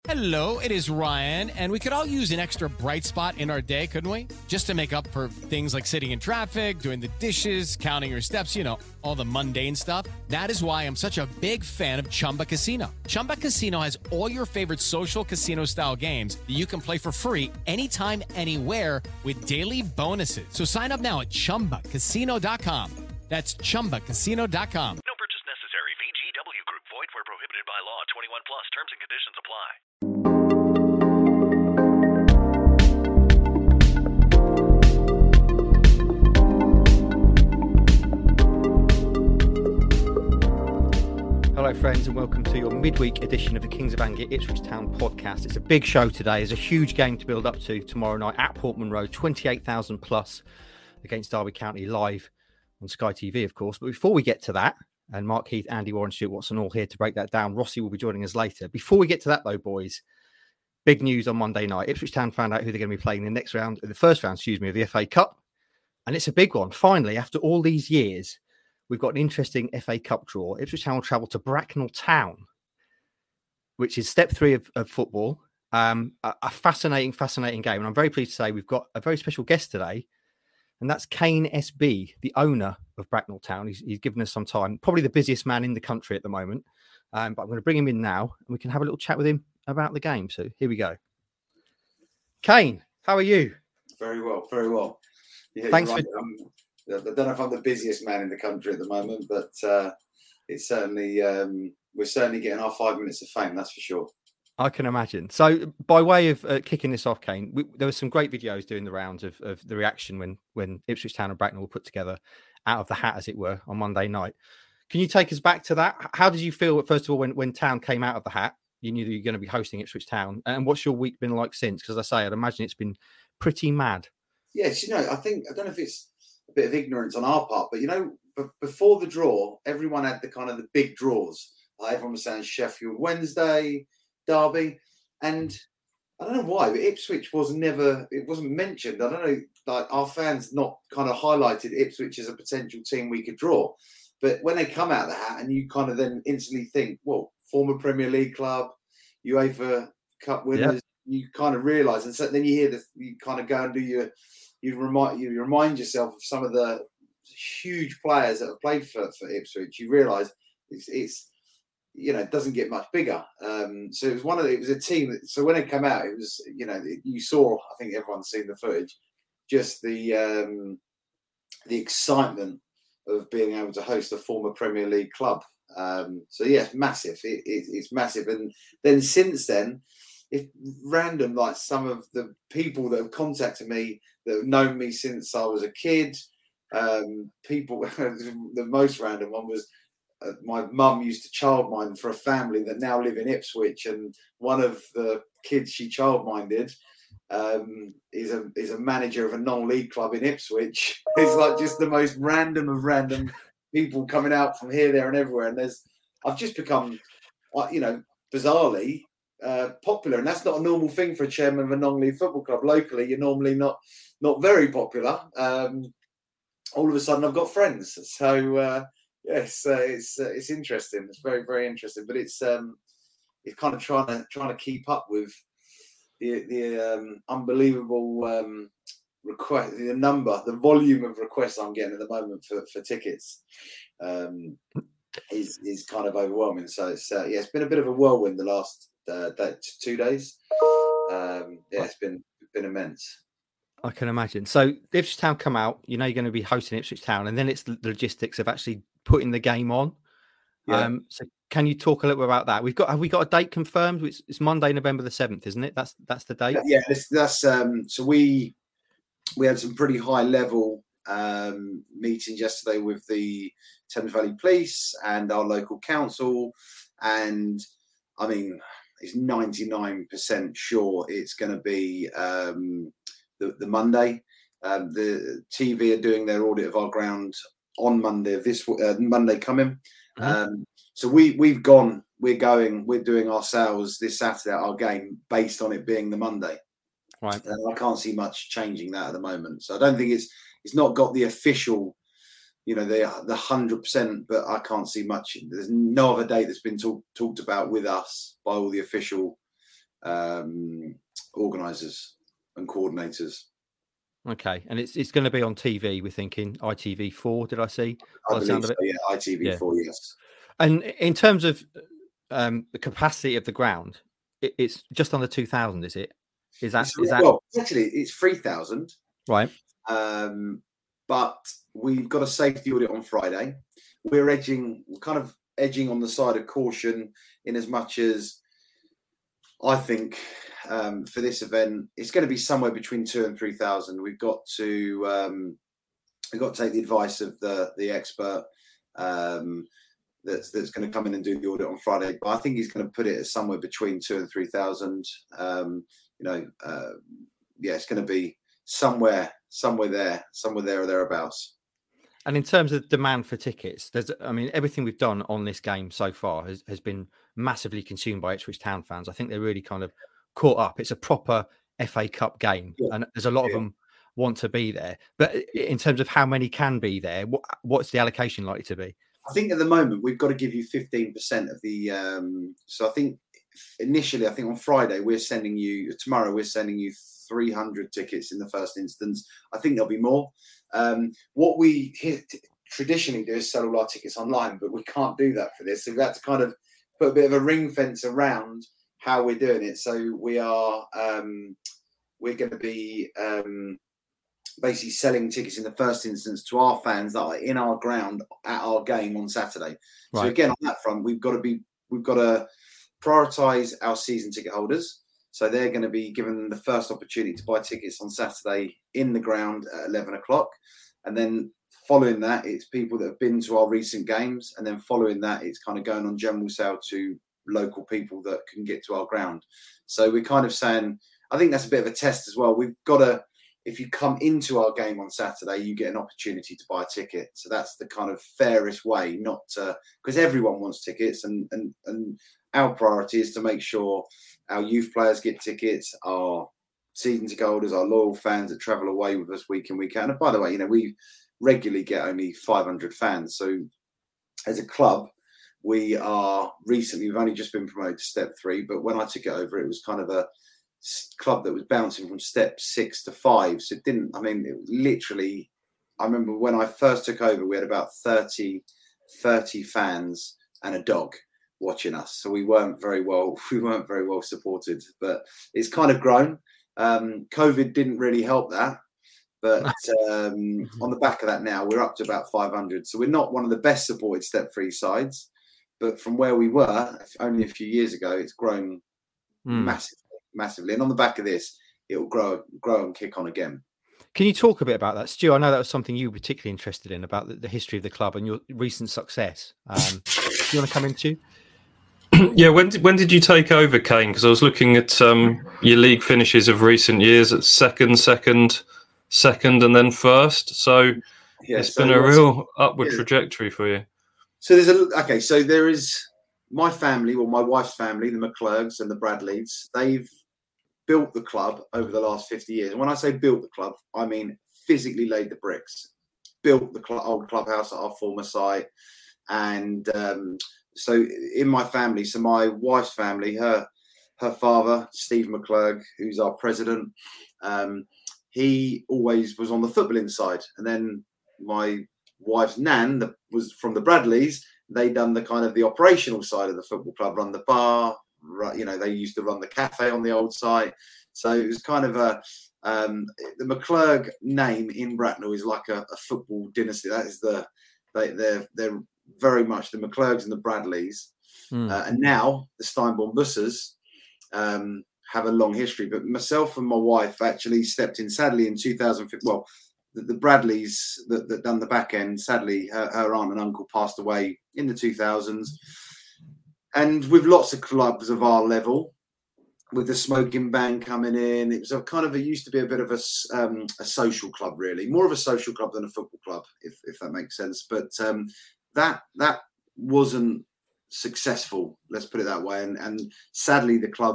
Hello, it is Ryan, and we could all use an extra bright spot in our day, couldn't we? Just to make up for things like sitting in traffic, doing the dishes, counting your steps, all the mundane stuff. That is why I'm such a big fan of Chumba Casino. Chumba Casino has all your favorite social casino-style games that you can play for free anytime, anywhere with daily bonuses. So sign up now at ChumbaCasino.com. That's ChumbaCasino.com. No purchase necessary. VGW Group. Void where prohibited by law. 21 plus. Terms and conditions apply. Hello friends and welcome to your midweek edition of the Kings of Anglian Ipswich Town podcast. It's a big show today. There's a huge game to build up to tomorrow night at Portman Road, 28,000 plus against Derby County live on Sky TV, of course. But before we get to that, and Mark Heath, Andy Warren, Stuart Watson all here to break that down. Rossi will be joining us later. Before we get to that though, boys, big news on Monday night. Ipswich Town found out who they're going to be playing in the first round, of the FA Cup. And it's a big one. Finally, after all these years, we've got an interesting FA Cup draw. Ipswich Town will travel to Bracknell Town, which is step 3 of football. A fascinating game. And I'm very pleased to say we've got a very special guest today. And that's Kane SB, the owner of Bracknell Town. He's given us some time, probably the busiest man in the country at the moment. But I'm going to bring him in now and we can have a little chat with him about the game. So here we go. Kane, how are you? Very well, very well. Yeah, Thanks for... I don't know if I'm the busiest man in the country at the moment, but it's certainly we're certainly getting our 5 minutes of fame, that's for sure. I can imagine. So by way of kicking this off, Kane, there were some great videos doing the rounds of the reaction when Ipswich Town and Bracknell were put together out of the hat, as it were, on Monday night. Can you take us back to that? How did you feel, first of all, when Town came out of the hat? You knew that you were going to be hosting Ipswich Town. And what's your week been like since? Because as I say, I'd imagine it's been pretty mad. Yes, I don't know if it's a bit of ignorance on our part, but, before the draw, everyone had the big draws. Everyone was saying Sheffield Wednesday, Derby, and I don't know why, but Ipswich wasn't mentioned. I don't know, like our fans not kind of highlighted Ipswich as a potential team we could draw. But when they come out of the hat and you kind of then instantly think, well, former Premier League club, UEFA Cup winners, you kind of realise, and so then you hear this, you kind of go and do you remind yourself of some of the huge players that have played for Ipswich. You realise it's it doesn't get much bigger. So it was a team that, so when it came out, it was, you saw, I think everyone's seen the footage, just the excitement of being able to host a former Premier League club. So yes, massive. It's massive. And then since then, it's random, like some of the people that have contacted me that have known me since I was a kid. People, the most random one was, my mum used to childmind for a family that now live in Ipswich, and one of the kids she childminded is a manager of a non-league club in Ipswich. It's like just the most random of random people coming out from here, there, and everywhere. And I've just become, bizarrely popular, and that's not a normal thing for a chairman of a non-league football club. Locally, you're normally not very popular. All of a sudden, I've got friends. So. Yes, it's interesting. It's very, very interesting. But it's kind of trying to keep up with the unbelievable request, the volume of requests I'm getting at the moment for tickets is kind of overwhelming. So it's been a bit of a whirlwind the last 2 days. It's been immense. I can imagine. So Ipswich Town come out, you're going to be hosting Ipswich Town, and then it's the logistics of actually putting the game on. Yeah. So can you talk a little bit about that? Have we got a date confirmed? It's Monday, November the 7th, isn't it? That's the date. Yeah, that's so we had some pretty high level meetings yesterday with the Thames Valley Police and our local council, and I mean it's 99% sure it's going to be the Monday. The TV are doing their audit of our ground on Monday of this Monday coming. Mm-hmm. So we're doing our sales this Saturday at our game based on it being the Monday. Right. I can't see much changing that at the moment. So I don't think it's not got the official, the 100%, but I can't see much. There's no other date that's been talked about with us by all the official organisers and coordinators. Okay, and it's going to be on TV. We're thinking ITV4. Did I see? I believe so. Yeah, ITV4. Yes. And in terms of the capacity of the ground, it's just under 2,000. Is it? Is that? Well, actually, it's 3,000. Right. But we've got a safety audit on Friday. We're kind of edging on the side of caution, in as much as I think for this event it's going to be somewhere between 2,000 and 3,000. We've got to take the advice of the expert that's going to come in and do the audit on Friday. But I think he's going to put it as somewhere between 2,000 and 3,000. It's going to be somewhere there or thereabouts. And in terms of demand for tickets, everything we've done on this game so far has been massively consumed by Ipswich Town fans. I think they're really kind of caught up. It's a proper FA Cup game, and there's a lot of them want to be there. But in terms of how many can be there, what's the allocation likely to be? I think at the moment we've got to give you 15% of the. So I think initially, on Friday tomorrow we're sending you 300 tickets in the first instance. I think there'll be more. What we traditionally do is sell all our tickets online, but we can't do that for this. So we've had to kind of put a bit of a ring fence around how we're doing it. So we're going to be basically selling tickets in the first instance to our fans that are in our ground at our game on Saturday. Right. So again, on that front, we've got to prioritise our season ticket holders. So they're going to be given the first opportunity to buy tickets on Saturday in the ground at 11 o'clock. And then following that, it's people that have been to our recent games. And then following that, it's kind of going on general sale to local people that can get to our ground. So we're kind of saying, I think that's a bit of a test as well. We've got to, if you come into our game on Saturday, you get an opportunity to buy a ticket. So that's the kind of fairest way, not to, because everyone wants tickets, and our priority is to make sure our youth players get tickets, our season ticket holders, our loyal fans that travel away with us week in, week out. And by the way, we regularly get only 500 fans. So as a club, we've only just been promoted to step 3. But when I took it over, it was kind of a club that was bouncing from step 6 to 5. So it was literally, I remember when I first took over, we had about 30 fans and a dog watching us. So we weren't very well supported, but it's kind of grown. COVID didn't really help that. But on the back of that now, we're up to about 500. So we're not one of the best supported step 3 sides. But from where we were only a few years ago, it's grown massively. And on the back of this, it will grow and kick on again. Can you talk a bit about that, Stu? I know that was something you were particularly interested in, about the history of the club and your recent success. Do you want to come into? Yeah, when did you take over, Kane? Because I was looking at your league finishes of recent years at second, and then first. So it's been a real upward trajectory for you. So there is my family, or my wife's family, the McClurgs and the Bradleys. They've built the club over the last 50 years. And when I say built the club, I mean physically laid the bricks, built the old clubhouse at our former site. And so in my family, so my wife's family, her father, Steve McClurg, who's our president, he always was on the footballing side. And then my wife's nan, that was from the Bradleys, they done the kind of the operational side of the football club, run the bar, they used to run the cafe on the old site. So it was kind of the McClurg name in Bracknell is like a football dynasty. That is they're very much the McClurgs and the Bradleys. And now the Steinborn Bussers have a long history. But myself and my wife actually stepped in, sadly, in 2015. Well, the Bradleys that done the back end, sadly, her aunt and uncle passed away in the 2000s. And with lots of clubs of our level, with the smoking ban coming in, it was it used to be a bit of a social club, really, more of a social club than a football club, if that makes sense. But that wasn't successful, let's put it that way. And sadly, the club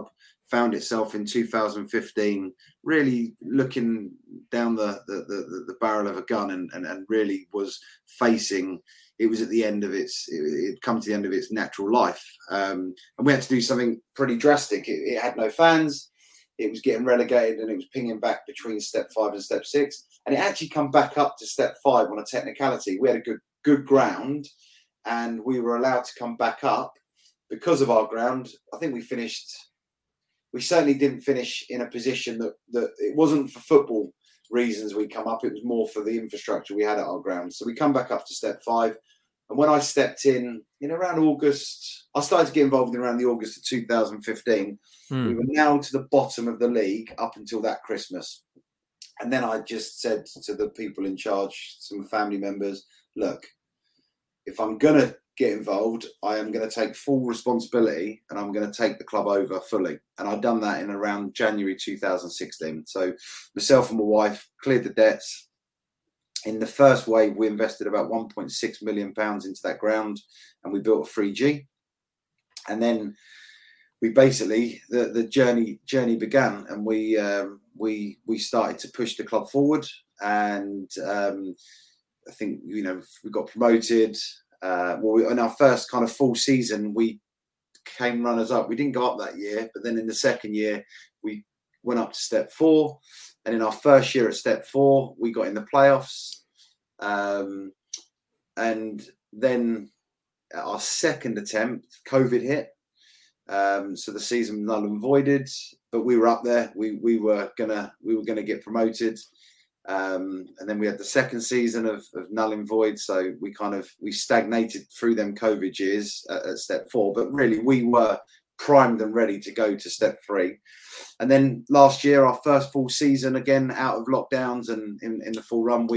found itself in 2015 really looking down the barrel of a gun and really was facing. It was at the end of it had come to the end of its natural life, and we had to do something pretty drastic. It had no fans. It was getting relegated, and it was pinging back between step 5 and step 6, and it actually come back up to step 5 on a technicality. We had a good ground, and we were allowed to come back up because of our ground. I think we certainly didn't finish in a position that it wasn't for football reasons we come up. It was more for the infrastructure we had at our ground. So we come back up to step 5. And when I stepped in around August, I started to get involved in around the August of 2015. We were now to the bottom of the league up until that Christmas. And then I just said to the people in charge, some family members, look, if I'm going to get involved, I am going to take full responsibility and I'm going to take the club over fully. And I've done that in around January 2016. So myself and my wife cleared the debts. In the first wave, we invested about £1.6 million into that ground, and we built a 3G. And then we basically the journey began, and we started to push the club forward. And I think we got promoted. In our first kind of full season, we came runners up. We didn't go up that year, but then in the second year, we went up to step 4. And in our first year at step 4, we got in the playoffs. And then at our second attempt, COVID hit. So the season null and voided, but we were up there. We were gonna get promoted. And then we had the second season of null and void. So we stagnated through them COVID years at step 4, but really we were primed and ready to go to step 3. And then last year, our first full season, again out of lockdowns and in the full run,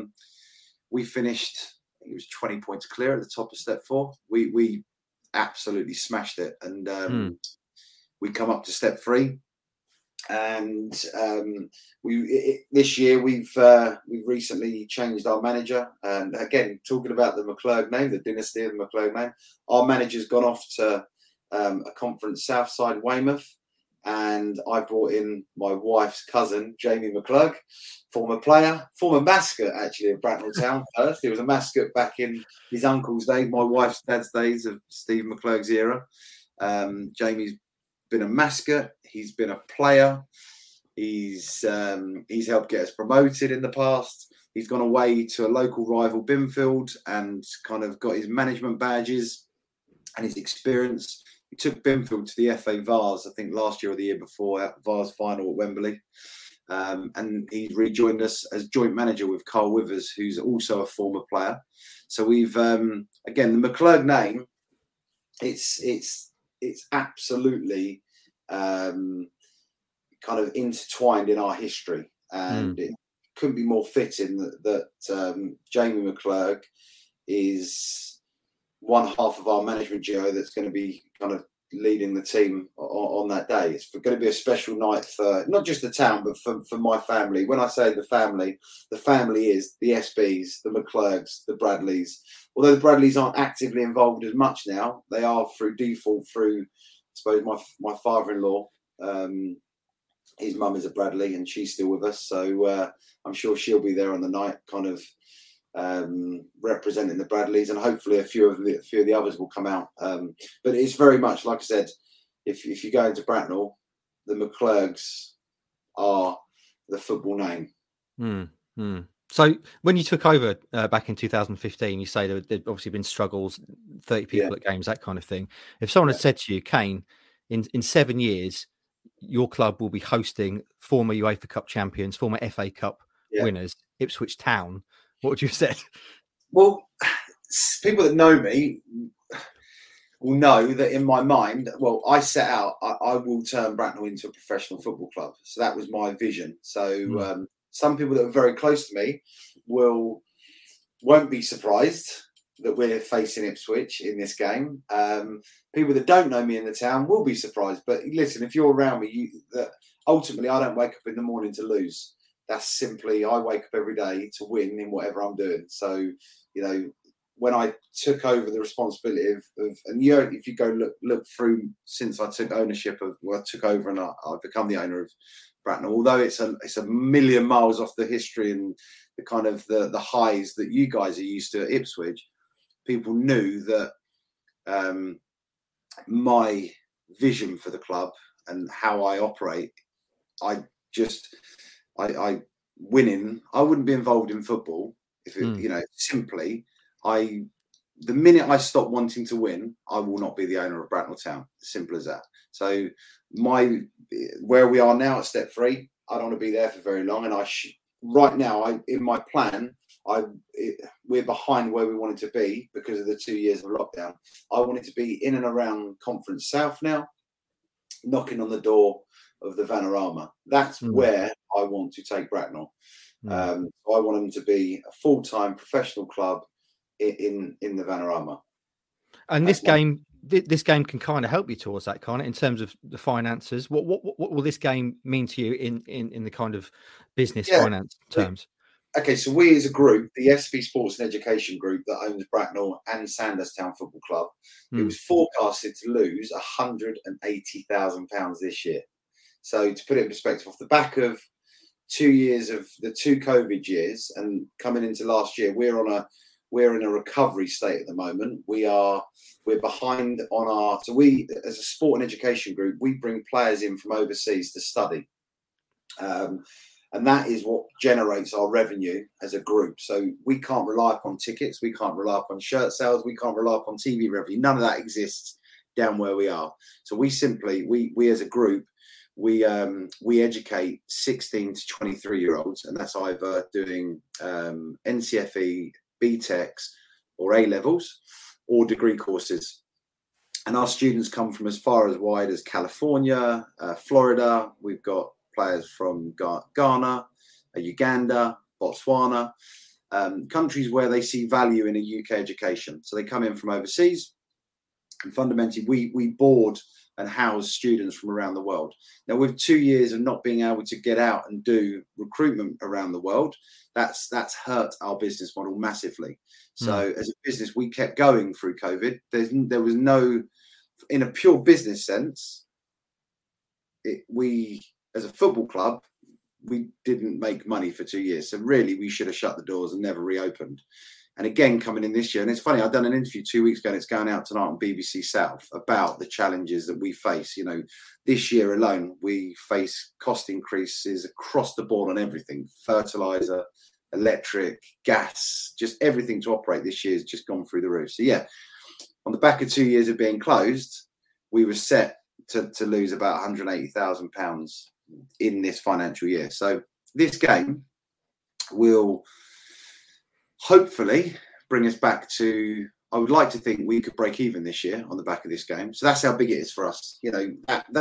we finished. I think it was 20 points clear at the top of step 4. We absolutely smashed it, and we come up to step 3. And this year we've recently changed our manager. And again, talking about the McClurg name, the dynasty of the McClurg name, our manager's gone off to a conference Southside Weymouth, and I brought in my wife's cousin, Jamie McClurg, former mascot actually of Bracknell Town first. He was a mascot back in his uncle's days, my wife's dad's days of Steve McClurg's era. Jamie's been a mascot. He's been a player. He's helped get us promoted in the past. He's gone away to a local rival, Binfield, and kind of got his management badges and his experience. He took Binfield to the FA Vars, I think last year or the year before, at Vars final at Wembley. And he rejoined us as joint manager with Carl Withers, who's also a former player. So we've, again, the McClurg name, it's absolutely kind of intertwined in our history. And it couldn't be more fitting that Jamie McClurg is one half of our management duo that's going to be kind of leading the team on that day. It's going to be a special night for not just the town, but for my family. When I say the family is the SBs, the McClurgs, the Bradleys. Although the Bradleys aren't actively involved as much now, they are through default through, I suppose, my father-in-law. His mum is a Bradley and she's still with us. So I'm sure she'll be there on the night, kind of representing the Bradleys, and hopefully a few of the others will come out. But it's very much, like I said, if you go into Bracknell, the McClurgs are the football name. So when you took over back in 2015, you say there'd obviously been struggles, 30 people at games, that kind of thing. If someone had said to you, Kane, in 7 years, your club will be hosting former UEFA Cup champions, former FA Cup winners, Ipswich Town, what would you have said? Well, people that know me will know that in my mind, I set out, I will turn Bracknell into a professional football club. So that was my vision. So some people that are very close to me won't be surprised that we're facing Ipswich in this game. People that don't know me in the town will be surprised. But listen, if you're around me, ultimately I don't wake up in the morning to lose. That's simply, I wake up every day to win in whatever I'm doing. So, when I took over the responsibility of and you know, if you go look through since I took ownership of, well, I took over and I've become the owner of Bracknell, although it's a million miles off the history and the kind of the highs that you guys are used to at Ipswich, people knew that my vision for the club and how I operate, I winning, I wouldn't be involved in football if it, you know, simply the minute I stop wanting to win, I will not be the owner of Bracknell Town. Simple as that. So where we are now at step 3, I don't want to be there for very long. And right now, in my plan, we're behind where we wanted to be because of the 2 years of lockdown. I wanted to be in and around Conference South now, knocking on the door of the Vanarama. That's where I want to take Bracknell. I want them to be a full-time professional club in the Vanarama. And this game can kind of help you towards that, can't it, in terms of the finances? What will this game mean to you in the kind of business finance terms? Okay, so we as a group, the SV Sports and Education Group that owns Bracknell and Sandhurst Town Football Club, it was forecasted to lose £180,000 this year. So to put it in perspective, off the back of 2 years of the 2 COVID years and coming into last year, we're in a recovery state at the moment. We're behind on so we, as a sport and education group, we bring players in from overseas to study. And that is what generates our revenue as a group. So we can't rely upon tickets. We can't rely upon shirt sales. We can't rely upon TV revenue. None of that exists down where we are. So we simply, we as a group, we educate 16 to 23-year-olds, and that's either doing NCFE, BTECs, or A-levels, or degree courses. And our students come from as far as wide as California, Florida. We've got players from Ghana, Uganda, Botswana, countries where they see value in a UK education. So they come in from overseas, and fundamentally we board and house students from around the world. Now, with 2 years of not being able to get out and do recruitment around the world, that's hurt our business model massively. So as a business, we kept going through COVID. There was no, in a pure business sense, we as a football club, we didn't make money for 2 years. So really, we should have shut the doors and never reopened. And again, coming in this year, and it's funny, I've done an interview 2 weeks ago, and it's going out tonight on BBC South about the challenges that we face. You know, this year alone, we face cost increases across the board on everything: fertilizer, electric, gas, just everything to operate this year has just gone through the roof. So yeah, on the back of 2 years of being closed, we were set to lose about £180,000 in this financial year. So this game will hopefully bring us back to, I would like to think we could break even this year on the back of this game. So that's how big it is for us. You know,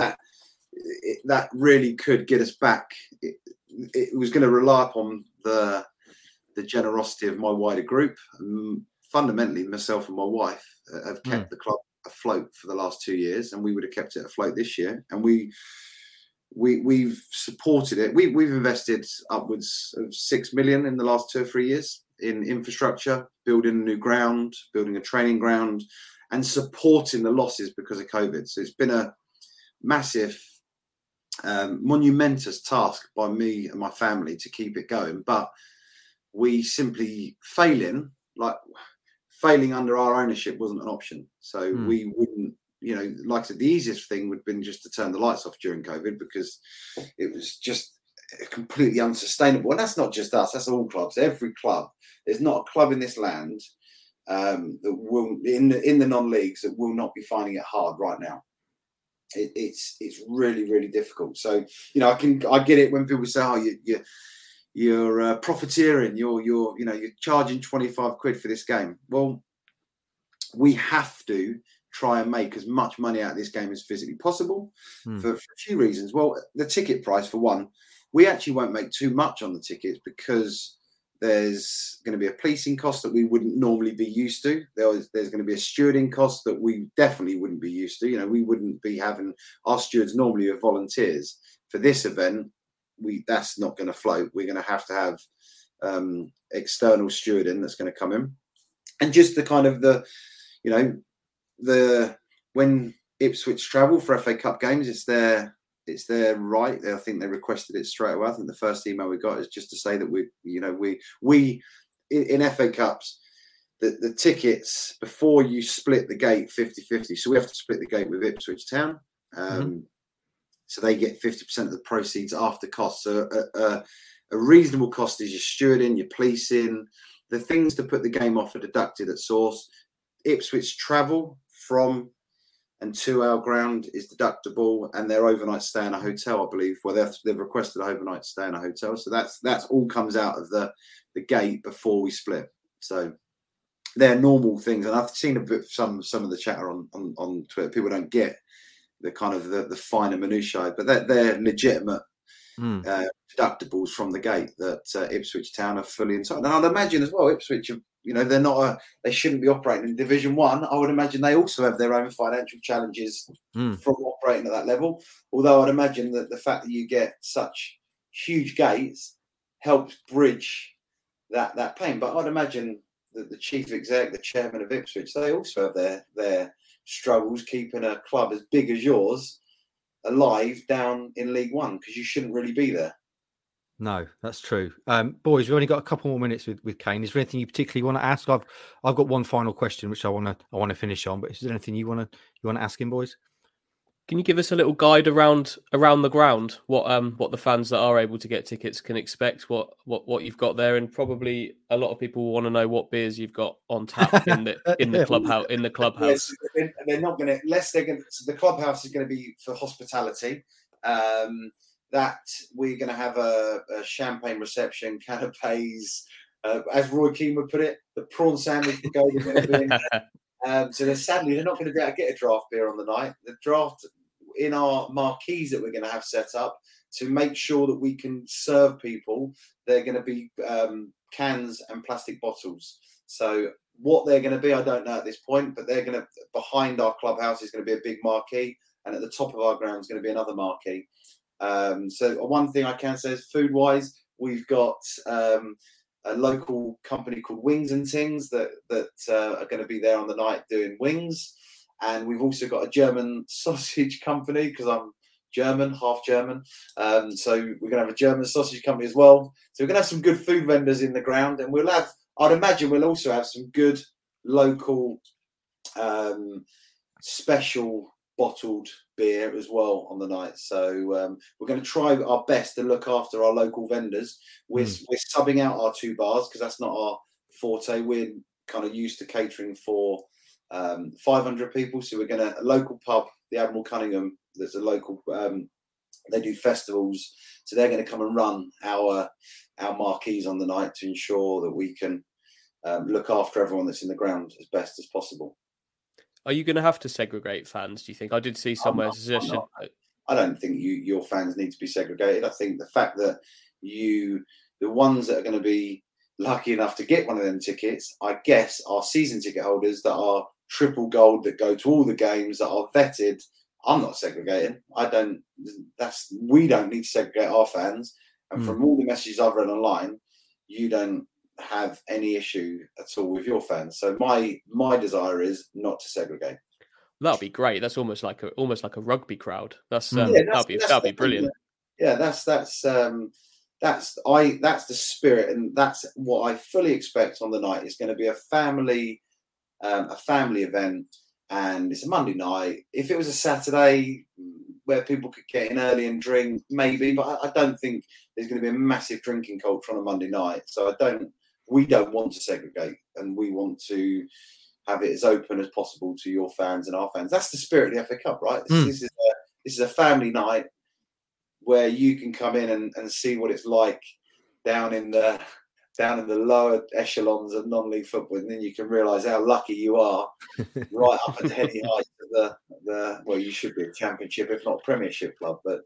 that really could get us back. It was going to rely upon the generosity of my wider group. Fundamentally, myself and my wife have kept the club afloat for the last 2 years, and we would have kept it afloat this year. And we've supported it. We've invested upwards of 6 million in the last 2 or 3 years in infrastructure, building a new ground, building a training ground, and supporting the losses because of COVID. So it's been a massive, monumentous task by me and my family to keep it going. But we simply failing under our ownership wasn't an option. So we wouldn't, you know, like I said, the easiest thing would have been just to turn the lights off during COVID, because it was just completely unsustainable. And that's not just us, that's all clubs, every club. There's not a club in this land that will, in the non-leagues, that will not be finding it hard right now. It's really, really difficult. So, you know, I get it when people say, oh, you're profiteering, you're charging 25 quid for this game. Well, we have to try and make as much money out of this game as physically possible for a few reasons. Well, the ticket price, for one, we actually won't make too much on the tickets because there's going to be a policing cost that we wouldn't normally be used to. There's going to be a stewarding cost that we definitely wouldn't be used to. You know, we wouldn't be having, our stewards normally are volunteers. For this event, that's not going to float. We're going to have external stewarding that's going to come in. And just the kind of when Ipswich travel for FA Cup games, it's their right. I think they requested it straight away. I think the first email we got is just to say that we in FA Cups, the tickets before you split the gate 50-50. So we have to split the gate with Ipswich Town. So they get 50% of the proceeds after costs. So a reasonable cost is your stewarding, your policing, the things to put the game off are deducted at source. Ipswich travel from and to our ground is deductible, and their overnight stay in a hotel, I believe. Well, they've requested an overnight stay in a hotel, so that's all comes out of the gate before we split. So they're normal things, and I've seen a bit some of the chatter on Twitter. People don't get the kind of the finer minutiae, but they're legitimate deductibles from the gate that Ipswich Town are fully entitled. And I'd imagine as well, Ipswich, they shouldn't be operating in Division 1. I would imagine they also have their own financial challenges from operating at that level. Although I'd imagine that the fact that you get such huge gates helps bridge that pain. But I'd imagine that the chief exec, the chairman of Ipswich, they also have their struggles keeping a club as big as yours alive down in League One, because you shouldn't really be there. No, that's true. Boys, we've only got a couple more minutes with Kane. Is there anything you particularly want to ask? I've got one final question which I want to finish on, but is there anything you want to ask him, boys? Can you give us a little guide around the ground? What the fans that are able to get tickets can expect? What you've got there, and probably a lot of people will want to know what beers you've got on tap in the clubhouse. In the clubhouse, yes, they're not going to. So the clubhouse is going to be for hospitality. That we're going to have a champagne reception, canapes, as Roy Keane would put it, the prawn sandwich will go with it. So sadly, they're not going to be able to get a draft beer on the night. The draft in our marquees that we're going to have set up to make sure that we can serve people, they're going to be cans and plastic bottles. So what they're going to be, I don't know at this point, but they're going to, behind our clubhouse is going to be a big marquee, and at the top of our ground is going to be another marquee. So one thing I can say is food-wise, we've got a local company called Wings and Things that are going to be there on the night doing wings. And we've also got a German sausage company, because I'm German, half German. So we're going to have a German sausage company as well. So we're going to have some good food vendors in the ground, and I'd imagine we'll also have some good local special bottled beer as well on the night. So we're going to try our best to look after our local vendors. We're subbing out our 2 bars because that's not our forte. We're kind of used to catering for 500 people. So we're going to a local pub, the Admiral Cunningham. There's a local. They do festivals, so they're going to come and run our marquees on the night to ensure that we can look after everyone that's in the ground as best as possible. Are you going to have to segregate fans, do you think? I did see somewhere a suggestion. I don't think your fans need to be segregated. I think the fact that the ones that are going to be lucky enough to get one of them tickets, I guess, are season ticket holders that are triple gold, that go to all the games, that are vetted. I'm not segregating. We don't need to segregate our fans. And from all the messages I've read online, you don't have any issue at all with your fans. So my desire is not to segregate. That'll be great. That's almost like a rugby crowd. That'll be brilliant. Yeah, that's the spirit, and that's what I fully expect on the night. It's going to be a family event, and it's a Monday night. If it was a Saturday where people could get in early and drink, maybe, but I don't think there's going to be a massive drinking culture on a Monday night. So we don't want to segregate, and we want to have it as open as possible to your fans and our fans. That's the spirit of the FA Cup, right? This is a family night where you can come in and see what it's like down in the lower echelons of non-league football, and then you can realise how lucky you are right up at the heady heights of well, you should be a Championship, if not Premiership club. But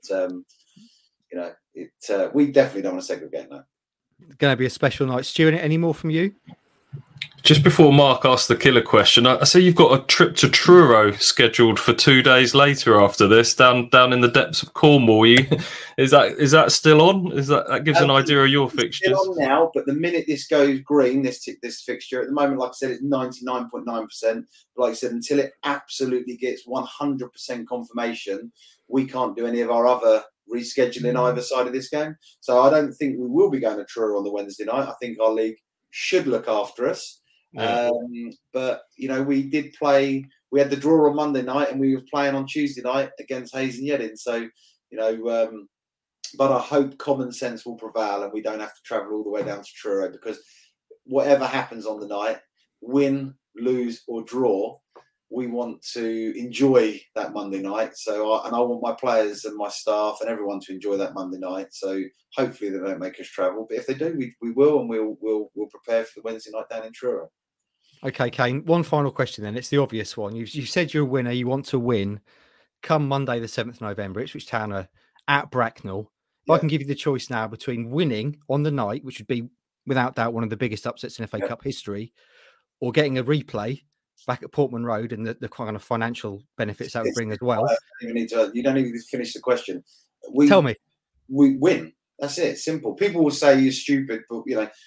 we definitely don't want to segregate now. Going to be a special night. Stuart, any more from you? Just before Mark asks the killer question, I see you've got a trip to Truro scheduled for 2 days later after this, down in the depths of Cornwall. Is that still on? That gives an idea of your fixtures? Still on now, but the minute this goes green, this fixture at the moment, like I said, it's 99.9%. But like I said, until it absolutely gets 100% confirmation, we can't do any of our other rescheduling either side of this game. So I don't think we will be going to Truro on the Wednesday night. I think our league should look after us. Yeah. But we did play. We had the draw on Monday night, and we were playing on Tuesday night against Hayes and Yedding. So but I hope common sense will prevail, and we don't have to travel all the way down to Truro, because whatever happens on the night, win, lose, or draw, we want to enjoy that Monday night. So I want my players and my staff and everyone to enjoy that Monday night. So hopefully they don't make us travel, but if they do, we will, and we'll prepare for the Wednesday night down in Truro. Okay, Kane, one final question then. It's the obvious one. You said you're a winner. You want to win. Come Monday, the 7th of November, Ipswich Town are at Bracknell. If I can give you the choice now between winning on the night, which would be without doubt one of the biggest upsets in FA Cup history, or getting a replay back at Portman Road and the kind of financial benefits that would bring as well. You don't even finish the question. Tell me. We win. That's it. Simple. People will say you're stupid, but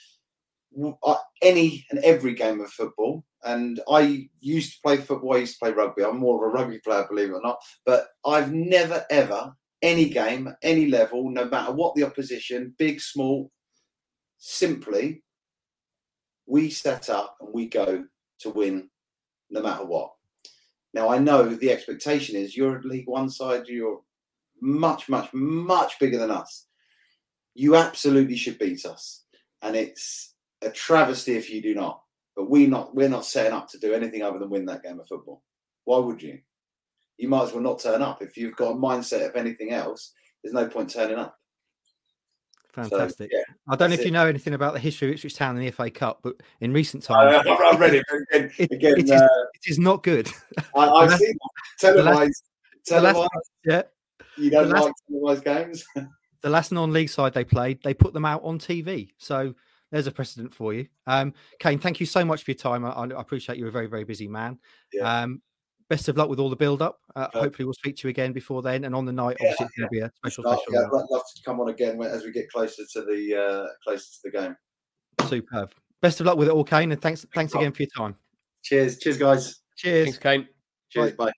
any and every game of football, and I used to play football, I used to play rugby. I'm more of a rugby player, believe it or not, but I've never, ever, any game, any level, no matter what the opposition, big, small, simply, we set up and we go to win no matter what. Now, I know the expectation is you're a League One side, you're much, much, much bigger than us. You absolutely should beat us. And it's a travesty if you do not. But we're not setting up to do anything other than win that game of football. Why would you? You might as well not turn up. If you've got a mindset of anything else, there's no point turning up. Fantastic. So, I don't know if you know anything about the history of Ipswich Town and the FA Cup, but in recent times, I've read it. It is not good. I've seen televised. Yeah. You don't like televised games? The last non-league side they played, they put them out on TV. So there's a precedent for you. Kane, thank you so much for your time. I appreciate you're a very, very busy man. Yeah. Best of luck with all the build-up. Hopefully we'll speak to you again before then. And on the night, obviously, it's going to be a special. Yeah, I'd love to come on again as we get closer to the game. Superb. Best of luck with it all, Kane. And thanks again for your time. Cheers, guys. Cheers. Thanks, Kane. Cheers. Bye.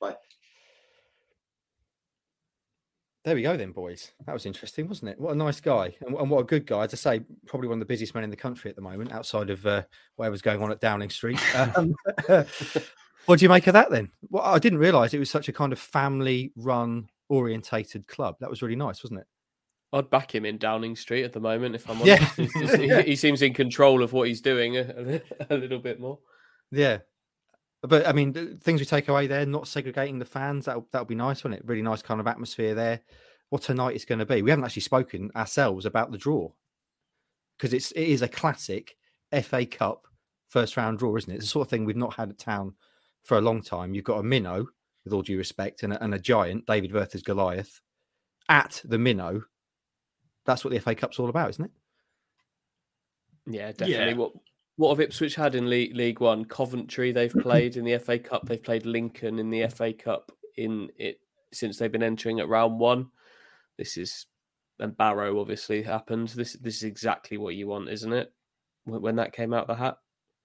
There we go then, boys. That was interesting, wasn't it? What a nice guy. And what a good guy. As I say, probably one of the busiest men in the country at the moment, outside of whatever's going on at Downing Street. What do you make of that then? Well, I didn't realise it was such a kind of family-run, orientated club. That was really nice, wasn't it? I'd back him in Downing Street at the moment, if I'm honest. Yeah. He seems in control of what he's doing a little bit more. Yeah. But, I mean, the things we take away there, not segregating the fans, that'll be nice, wouldn't it? Really nice kind of atmosphere there. What a night it's going to be. We haven't actually spoken ourselves about the draw, because it is a classic FA Cup first-round draw, isn't it? It's the sort of thing we've not had at Town for a long time. You've got a minnow, with all due respect, and a giant, David Werther's Goliath, at the minnow. That's what the FA Cup's all about, isn't it? Yeah, definitely. Yeah. What have Ipswich had in League One? Coventry they've played in the FA Cup. They've played Lincoln in the FA Cup since they've been entering at round one. And Barrow obviously happened. This is exactly what you want, isn't it? When that came out the hat.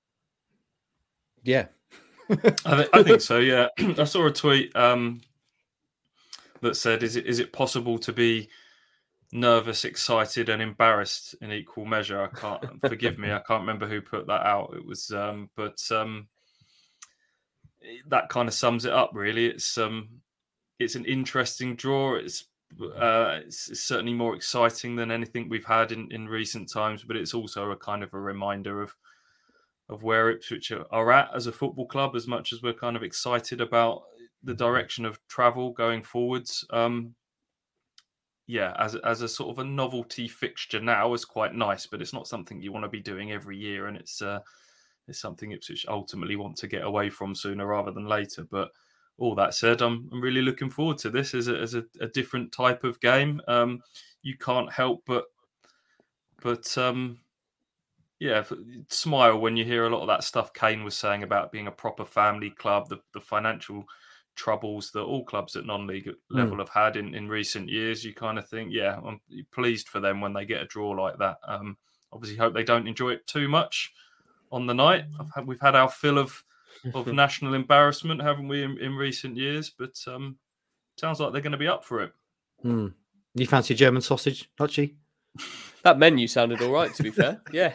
Yeah. I think so. Yeah, I saw a tweet that said, "Is it possible to be nervous, excited, and embarrassed in equal measure?" I can't. Forgive me, I can't remember who put that out. It was, but that kind of sums it up. Really, it's an interesting draw. It's certainly more exciting than anything we've had in recent times, but it's also a kind of a reminder of where Ipswich are at as a football club, as much as we're kind of excited about the direction of travel going forwards. As a sort of a novelty fixture now is quite nice, but it's not something you want to be doing every year, and it's something Ipswich ultimately want to get away from sooner rather than later. But all that said, I'm really looking forward to this as a different type of game. You can't help but smile when you hear a lot of that stuff Kane was saying about being a proper family club, the financial troubles that all clubs at non-league level have had in recent years. You kind of think, I'm pleased for them when they get a draw like that. Obviously, hope they don't enjoy it too much on the night. We've had our fill of national embarrassment, haven't we, in recent years? But sounds like they're going to be up for it. You fancy German sausage, Hutchie? That menu sounded all right, to be fair. Yeah.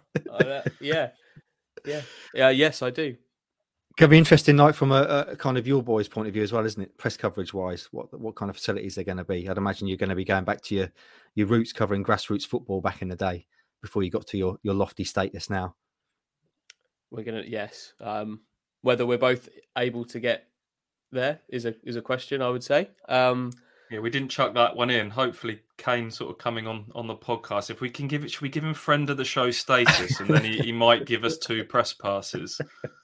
Yes, I do. Could be an interesting night from a kind of your boys' point of view as well, isn't it? Press coverage wise, what kind of facilities they're going to be. I'd imagine you're going to be going back to your roots, covering grassroots football back in the day before you got to your lofty status now. We're going to, yes. Whether we're both able to get there is a question, I would say. We didn't chuck that one in. Hopefully, Kane sort of coming on the podcast. If we can should we give him friend of the show status, and then he might give us 2 press passes.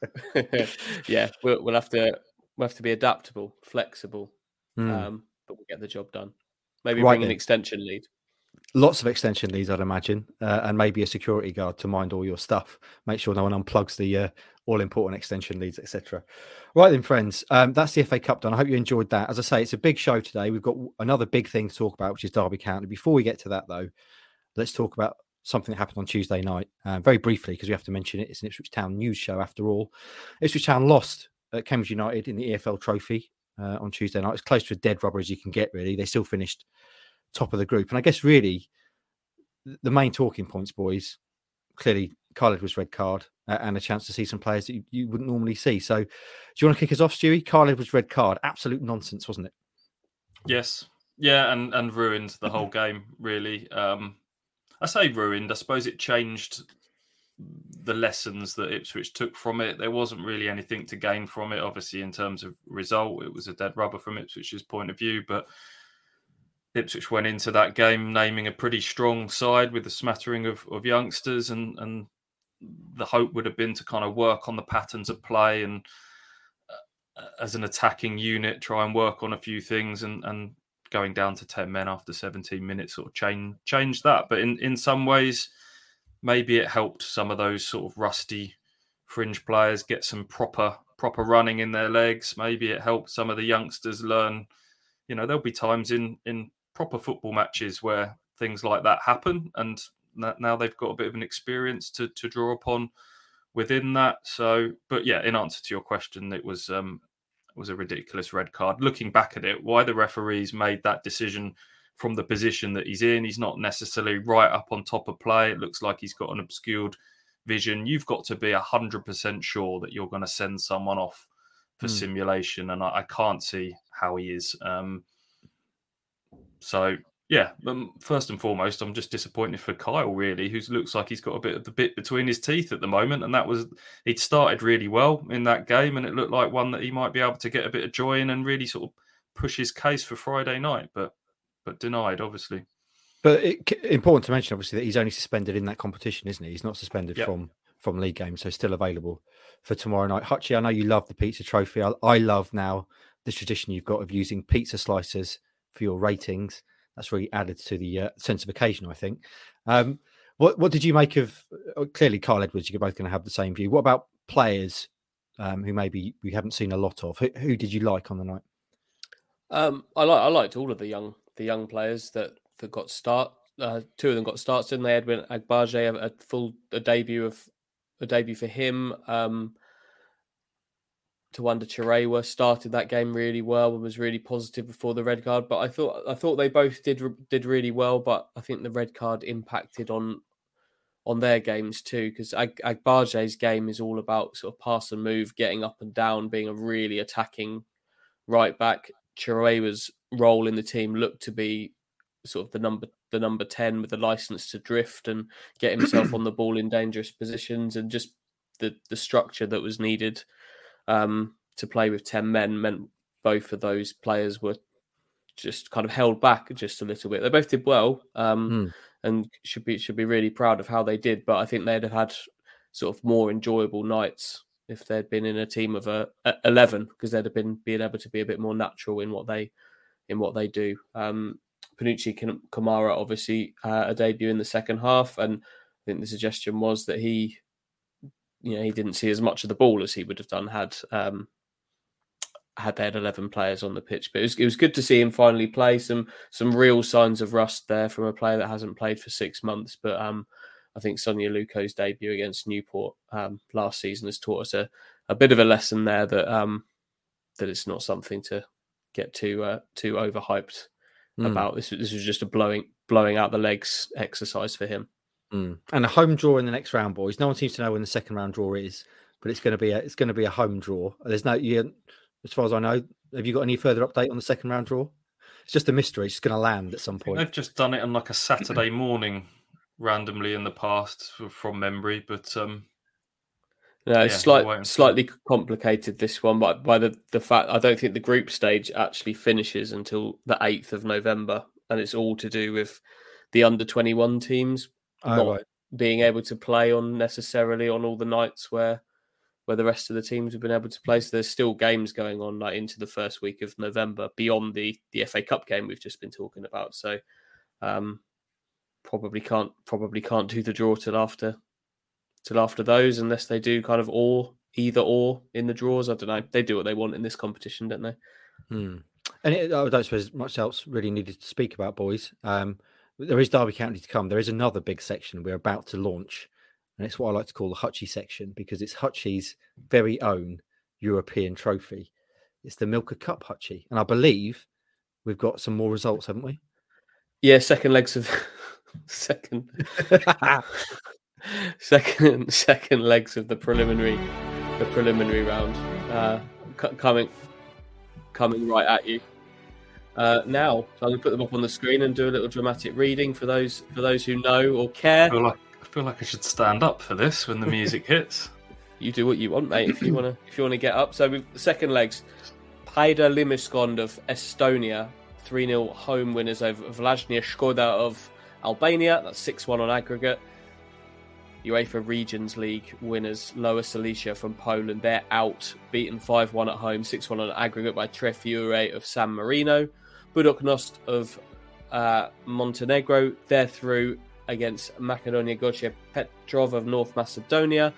Yeah, we'll have to be adaptable, flexible, but we'll get the job done. Maybe bring an extension lead. Lots of extension leads, I'd imagine, and maybe a security guard to mind all your stuff. Make sure no one unplugs the all-important extension leads, etc. Right then, friends, that's the FA Cup done. I hope you enjoyed that. As I say, it's a big show today. We've got another big thing to talk about, which is Derby County. Before we get to that, though, let's talk about something that happened on Tuesday night, very briefly, because we have to mention it. It's an Ipswich Town news show, after all. Ipswich Town lost at Cambridge United in the EFL Trophy on Tuesday night. It's close to a dead rubber as you can get, really. They still finished top of the group. And I guess really the main talking points, boys, clearly Kyle Edwards' red card and a chance to see some players that you wouldn't normally see. So do you want to kick us off, Stewie? Kyle Edwards' red card, absolute nonsense, wasn't it? Yes. Yeah, and ruined the whole game, really. I say ruined. I suppose it changed the lessons that Ipswich took from it. There wasn't really anything to gain from it, obviously, in terms of result. It was a dead rubber from Ipswich's point of view, but Ipswich went into that game naming a pretty strong side with a smattering of youngsters, and the hope would have been to kind of work on the patterns of play and as an attacking unit, try and work on a few things, and going down to 10 men after 17 minutes sort of changed that. But in some ways, maybe it helped some of those sort of rusty fringe players get some proper running in their legs. Maybe it helped some of the youngsters learn, there'll be times in proper football matches where things like that happen, and now they've got a bit of an experience to draw upon within that. So, but yeah, in answer to your question, it was a ridiculous red card. Looking back at it, why the referees made that decision from the position that he's in, he's not necessarily right up on top of play. It looks like he's got an obscured vision. You've got to be 100% sure that you're going to send someone off for simulation, and I can't see how he is. So yeah, first and foremost, I'm just disappointed for Kyle, really, who looks like he's got a bit of the bit between his teeth at the moment. And he'd started really well in that game, and it looked like one that he might be able to get a bit of joy in and really sort of push his case for Friday night, but denied, obviously. But important to mention, obviously, that he's only suspended in that competition, isn't he? He's not suspended from league games, so still available for tomorrow night. Hutchie, I know you love the pizza trophy. I love now this tradition you've got of using pizza slices for your ratings. That's really added to the sense of occasion, I think. What did you make of, clearly Kyle Edwards, you're both going to have the same view. What about players who maybe we haven't seen a lot of? Who did you like on the night? I liked all of the young players that got start. 2 of them got starts, didn't they? Edwin Agbaje, a debut for him. Tawanda Chirewa started that game really well and was really positive before the red card. But I thought they both did really well. But I think the red card impacted on their games too, because Agbaje's game is all about sort of pass and move, getting up and down, being a really attacking right back. Chirewa's role in the team looked to be sort of the number 10 with the license to drift and get himself on the ball in dangerous positions, and just the structure that was needed to play with 10 men meant both of those players were just kind of held back just a little bit. They both did well, and should be really proud of how they did. But I think they'd have had sort of more enjoyable nights if they'd been in a team of 11, because they'd have been able to be a bit more natural in what they do. Panucci Kamara, obviously, a debut in the second half, and think the suggestion was that he didn't see as much of the ball as he would have done had they had 11 players on the pitch. But it was good to see him finally play. Some real signs of rust there from a player that hasn't played for 6 months. But I think Sonia Luko's debut against Newport last season has taught us a bit of a lesson there that it's not something to get too overhyped about. This was just a blowing out the legs exercise for him. And a home draw in the next round, boys. No one seems to know when the second round draw is, but it's going to be a home draw. There's no, as far as I know, have you got any further update on the second round draw? It's just a mystery. It's going to land at some point. They've just done it on like a Saturday morning randomly in the past from memory, but it's slightly complicated, this one, but by the fact I don't think the group stage actually finishes until the 8th of November, and it's all to do with the under-21 teams being able to play necessarily on all the nights where the rest of the teams have been able to play. So there's still games going on like into the first week of November beyond the FA Cup game we've just been talking about. So probably can't do the draw till after those, unless they do kind of either or in the draws. I don't know. They do what they want in this competition, don't they? And I don't suppose much else really needed to speak about, boys. There is Derby County to come. There is another big section we're about to launch, and it's what I like to call the Hutchie section, because it's Hutchie's very own European trophy. It's the Milka Cup Hutchie, and I believe we've got some more results, haven't we? Yeah, second legs of second legs of the preliminary round coming right at you now. So I'm going to put them up on the screen and do a little dramatic reading for those who know or care. I feel like I should stand up for this when the music hits. You do what you want, mate. If you want to get up. So with the second legs, Paide Limeskond of Estonia, 3-0 home winners over Vllaznia Škoda of Albania. That's 6-1 on aggregate. UEFA Regions League winners Lower Silesia from Poland. They're out, beaten 5-1 at home, 6-1 on aggregate by Tre Fiure of San Marino. Budućnost of Montenegro, they're through against Macedonia Goce Petrov of North Macedonia.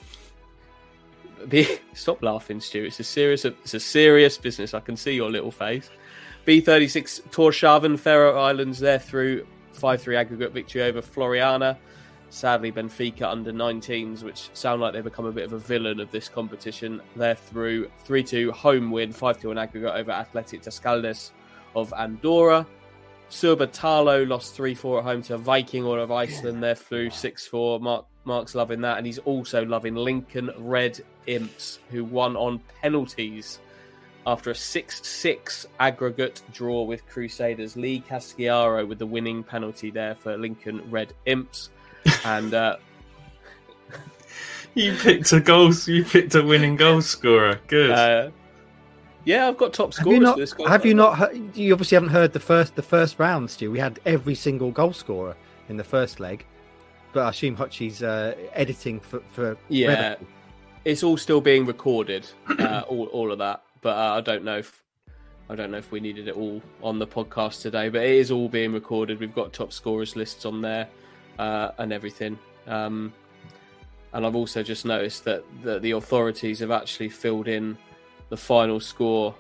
Stop laughing, Stu. It's a serious business. I can see your little face. B36 Tórshavn, Faroe Islands, they're through 5-3 aggregate victory over Floriana. Sadly, Benfica under-19s, which sound like they've become a bit of a villain of this competition. They're through 3-2 home win, 5-2 on aggregate over Athletic Tascaldes of Andorra. Surba Talo lost 3-4 at home to Vikingur of Iceland. They're through 6-4. Mark's loving that, and he's also loving Lincoln Red Imps, who won on penalties after a 6-6 aggregate draw with Crusaders. Lee Casciaro with the winning penalty there for Lincoln Red Imps. And you picked a winning goal scorer. Good. Yeah, I've got top scorers for this guy. Have you not heard, you obviously haven't heard the first round, Stu. We had every single goal scorer in the first leg. But I assume Hutchie's editing for yeah, revenue. It's all still being recorded, all of that. But I don't know if we needed it all on the podcast today. But it is all being recorded. We've got top scorers lists on there and everything. And I've also just noticed that the authorities have actually filled in the final score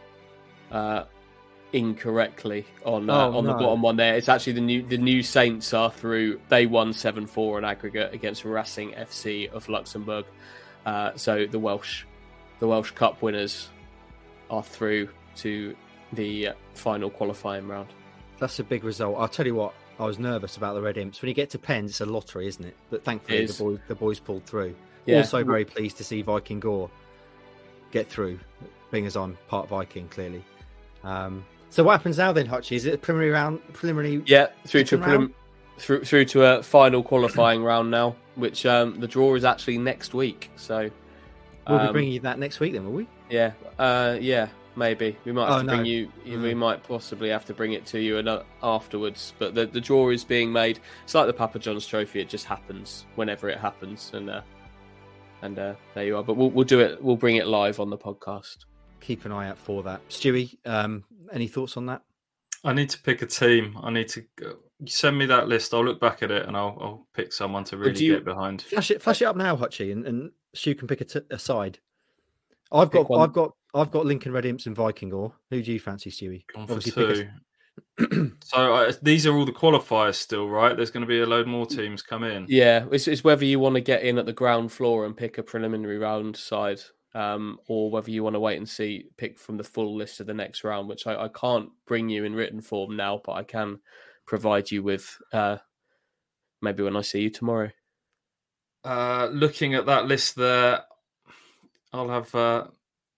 incorrectly on the bottom one there. It's actually the new Saints are through. They won 7-4 on aggregate against Racing FC of Luxembourg. So the Welsh Cup winners are through to the final qualifying round. That's a big result. I'll tell you what, I was nervous about the Red Imps. When you get to pens, it's a lottery, isn't it? But thankfully the boys pulled through. Yeah. Also very pleased to see Vikingur get through, being as I'm part Viking, clearly. So what happens now then, Hutchie? Is it a preliminary? Yeah, through to a final qualifying round now, which the draw is actually next week. So we'll be bringing you that next week then, will we? Yeah, maybe we might have to bring you. We might possibly have to bring it to you afterwards. But the draw is being made. It's like the Papa John's Trophy; it just happens whenever it happens, and there you are. But we'll do it. We'll bring it live on the podcast. Keep an eye out for that. Stewie, any thoughts on that? I need to pick a team. send me that list. I'll look back at it and I'll pick someone to really get behind. Flash it up now, Hutchie, and Stu can pick a side. I've got Lincoln Red Imps and Viking Or. Who do you fancy, Stewie? Gone for two. So these are all the qualifiers still, right? There's going to be a load more teams come in. Yeah, it's whether you want to get in at the ground floor and pick a preliminary round side, or whether you want to wait and pick from the full list of the next round, which I can't bring you in written form now, but I can provide you with maybe when I see you tomorrow. Looking at that list there, I'll have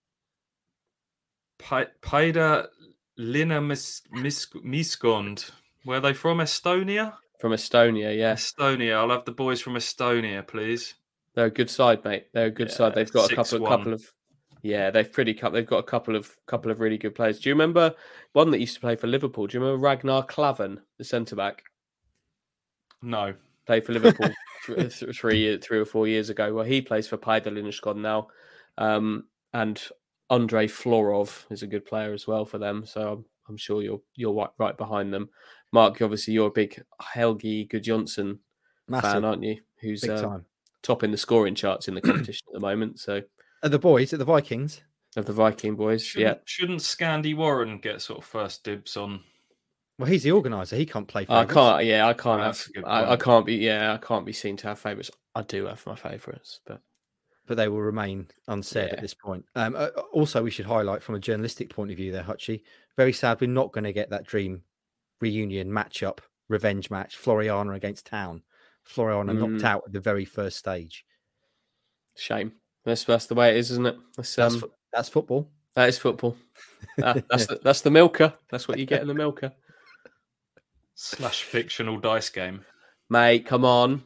Paida Lina Miskond. Where are they from? Estonia? From Estonia, yeah. Estonia. I'll have the boys from Estonia, please. They're a good side, mate. They're a good side. They've got a couple of they've got a couple of really good players. Do you remember one that used to play for Liverpool? Do you remember Ragnar Klavan, the centre back? No. Played for Liverpool 3 or 4 years ago. Well, he plays for Paida Lineskog now. And Andrei Florov is a good player as well for them. So I'm sure you're right behind them. Mark, obviously you're a big Helgi Gudjonsson fan, aren't you? Who's topping the scoring charts in the competition at the moment. So are the boys at the Vikings? Of the Viking boys, shouldn't Scandi Warren get sort of first dibs on? Well, he's the organizer. He can't play favourites. I can't be seen to have favourites. I do have my favourites, but they will remain unsaid at this point. Also, we should highlight from a journalistic point of view there, Hutchie, very sad we're not going to get that dream reunion matchup, revenge match, Floriana against Town. Floriana knocked out at the very first stage. Shame. That's the way it is, isn't it? That's football. That is football. That's the milker. That's what you get in the milker. / fictional dice game. Mate, come on.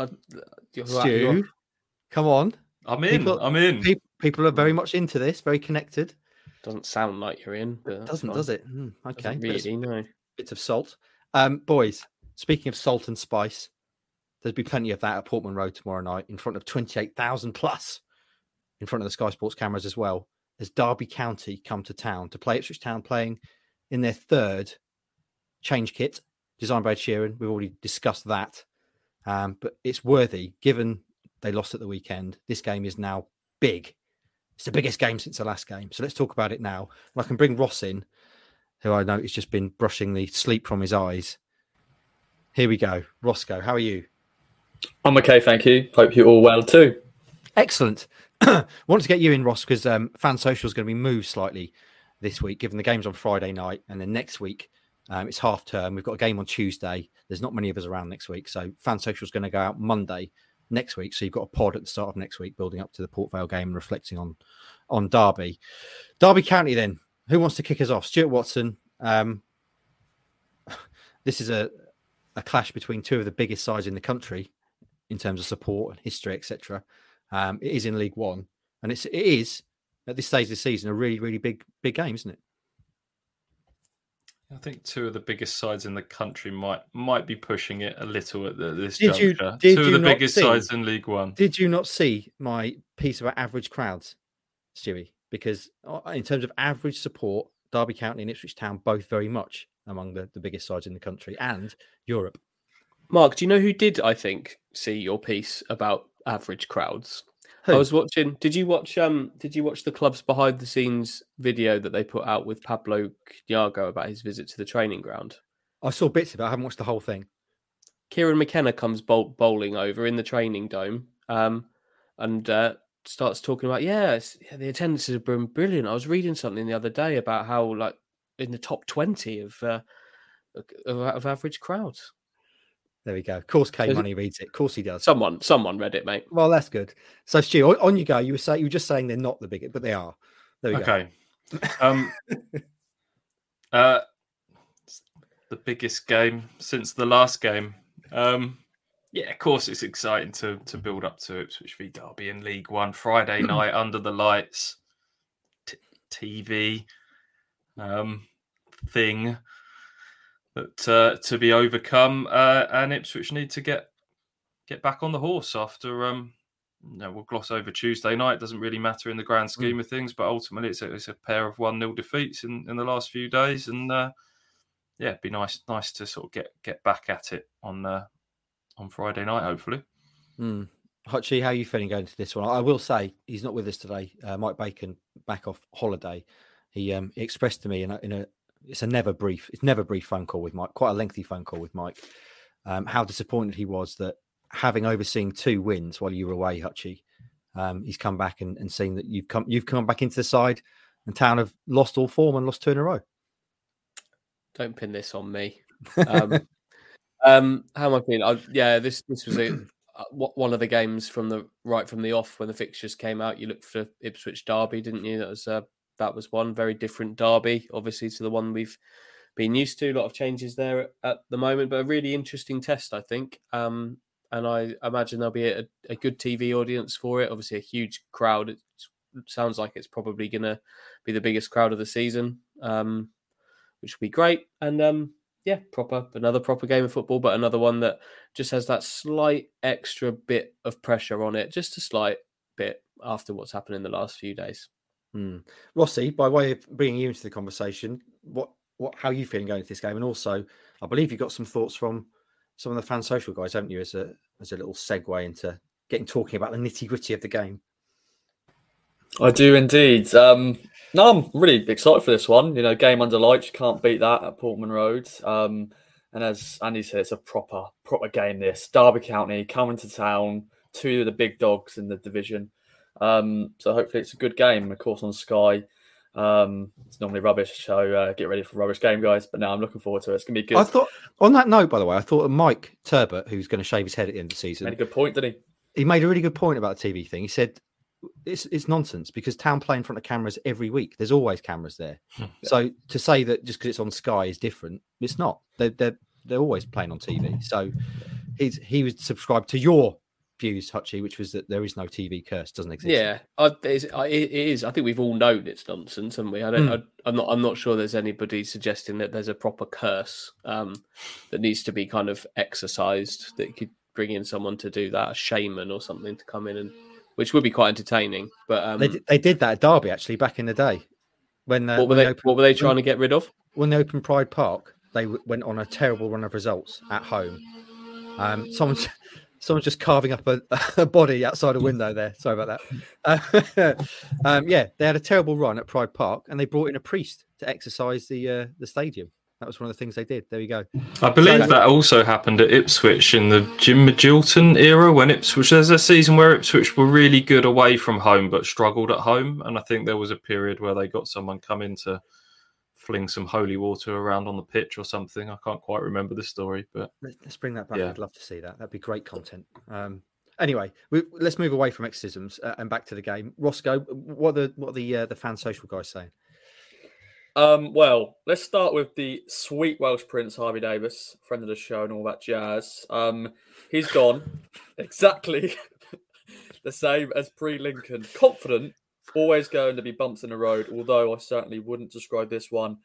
Stu, come on. I'm in. People are very much into this, very connected. Doesn't sound like you're in. But does it? Okay. Really, no. Bits of salt. Boys, speaking of salt and spice, there'll be plenty of that at Portman Road tomorrow night in front of 28,000 plus in front of the Sky Sports cameras as well, as Derby County come to town to play Ipswich Town, playing in their third change kit designed by Ed Sheeran. We've already discussed that. But it's worthy, given they lost at the weekend. This game is now big. It's the biggest game since the last game. So let's talk about it now. And I can bring Ross in, who I know has just been brushing the sleep from his eyes. Here we go. Roscoe, how are you? I'm okay, thank you. Hope you're all well too. Excellent. Wanted to get you in, Ross, because Fan Social is going to be moved slightly this week, given the game's on Friday night. And then next week, it's half term. We've got a game on Tuesday. There's not many of us around next week. So Fan Social is going to go out Monday next week. So you've got a pod at the start of next week building up to the Port Vale game and reflecting on Derby. Derby County then. Who wants to kick us off? Stuart Watson. This is a clash between two of the biggest sides in the country in terms of support and history, etc. It is in League One, and it is at this stage of the season a really, really big game, isn't it? I think two of the biggest sides in the country might be pushing it a little at this juncture. Two of the biggest sides in League One. Did you not see my piece about average crowds, Stewie? Because in terms of average support, Derby County and Ipswich Town both very much among the biggest sides in the country and Europe. Mark, do you know who did, I think, see your piece about average crowds? Who? I was watching. Did you watch the club's behind the scenes video that they put out with Pablo Quiago about his visit to the training ground? I saw bits of it. I haven't watched the whole thing. Kieran McKenna comes bowling over in the training dome, and starts talking about the attendance has been brilliant. I was reading something the other day about how like in the top 20 of average crowds. There we go. Of course, K Money reads it. Of course, he does. Someone read it, mate. Well, that's good. So, Stu, on you go. You were just saying they're not the biggest, but they are. There we go. Okay. The biggest game since the last game. Yeah, of course, it's exciting to build up to Ipswich v Derby in League One Friday night under the lights, TV thing. But to be overcome, and Ipswich need to get back on the horse after. We'll gloss over Tuesday night. It doesn't really matter in the grand scheme of things, but ultimately it's a pair of 1-0 defeats in the last few days, and it'd be nice to sort of get back at it on Friday night, hopefully. Hutchie, how are you feeling going to this one? I will say he's not with us today. Mike Bacon back off holiday. He expressed to me it's never brief phone call with Mike, quite a lengthy phone call with Mike. How disappointed he was that having overseen 2 wins while you were away, Hutchie, he's come back and seen that you've come back into the side, and Town have lost all form and lost 2 in a row. Don't pin this on me. How am I feeling? This was one of the games from the off when the fixtures came out. You looked for Ipswich Derby, didn't you? That was one very different derby, obviously, to the one we've been used to. A lot of changes there at the moment, but a really interesting test, I think. And I imagine there'll be a good TV audience for it. Obviously, a huge crowd. It sounds like it's probably going to be the biggest crowd of the season, which will be great. And another proper game of football, but another one that just has that slight extra bit of pressure on it, just a slight bit after what's happened in the last few days. Rossi, by way of bringing you into the conversation, how are you feeling going into this game? And also, I believe you've got some thoughts from some of the fan social guys, haven't you, as a little segue into talking about the nitty gritty of the game? I do indeed. No, I'm really excited for this one. Game under lights, you can't beat that at Portman Road. And as Andy said, it's a proper game. This Derby County coming to Town, 2 of the big dogs in the division. So hopefully it's a good game. Of course, on Sky, it's normally rubbish. So get ready for a rubbish game, guys. But no, I'm looking forward to it. It's gonna be good. I thought, on that note, by the way, I thought Mike Turbot, who's going to shave his head at the end of the season, made a good point, didn't he? He made a really good point about the TV thing. He said it's nonsense because Town play in front of cameras every week. There's always cameras there. So to say that just because it's on Sky is different, it's not. They're always playing on TV. So he was subscribed to your views, Hutchie, which was that there is no TV curse, doesn't exist. Yeah, it is. I think we've all known it's nonsense, haven't we? I'm not sure there's anybody suggesting that there's a proper curse that needs to be kind of exercised. That you could bring in someone to do that, a shaman or something to come in, and which would be quite entertaining. But they did that at Derby actually back in the day. When what were they trying to get rid of? When they opened Pride Park, they went on a terrible run of results at home. Someone's just carving up a body outside a window there. Sorry about that. They had a terrible run at Pride Park, and they brought in a priest to exorcise the stadium. That was one of the things they did. There you go. I believe that also happened at Ipswich in the Jim Magilton era, when Ipswich, there's a season where Ipswich were really good away from home but struggled at home. And I think there was a period where they got someone come in to fling some holy water around on the pitch or something. I can't quite remember the story, but let's bring that back. Yeah. I'd love to see that. That'd be great content. Anyway, let's move away from exorcisms and back to the game. Roscoe, what are the fan social guys saying? Well, let's start with the sweet Welsh Prince, Harvey Davis, friend of the show and all that jazz. He's gone exactly the same as pre-Lincoln. Confident, always going to be bumps in the road, although I certainly wouldn't describe this one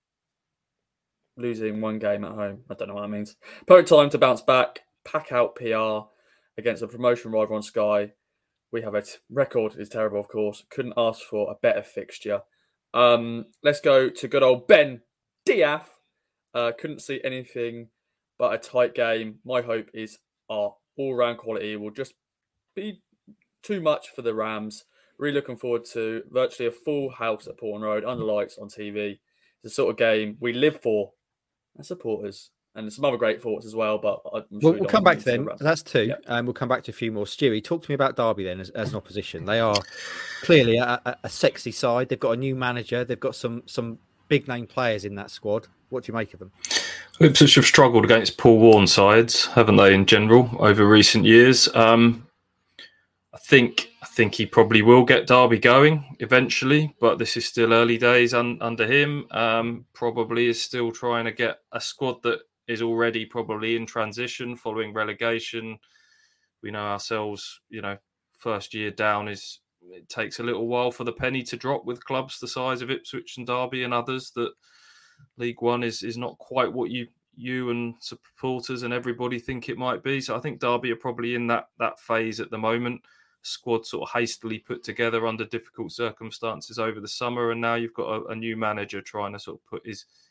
losing one game at home. I don't know what that means. Perfect time to bounce back, pack out PR against a promotion rival on Sky. We have a record is terrible, of course. Couldn't ask for a better fixture. Let's go to good old Ben Diaf. Couldn't see anything but a tight game. My hope is our all-round quality will just be too much for the Rams. Really looking forward to virtually a full house at Portman Road, under lights on TV. It's the sort of game we live for as supporters. And some other great thoughts as well, but we'll come back to them. That's 2. Yeah. We'll come back to a few more. Stewie, talk to me about Derby then as an opposition. They are clearly a sexy side. They've got a new manager. They've got some big name players in that squad. What do you make of them? Ipswich have struggled against Paul Warne sides, haven't they, in general, over recent years? I think he probably will get Derby going eventually, but this is still early days under him. Probably is still trying to get a squad that is already probably in transition following relegation. We know ourselves, first year down it takes a little while for the penny to drop with clubs the size of Ipswich and Derby and others, that League One is not quite what you and supporters and everybody think it might be. So I think Derby are probably in that phase at the moment. Squad sort of hastily put together under difficult circumstances over the summer, and now you've got a new manager trying to sort of put his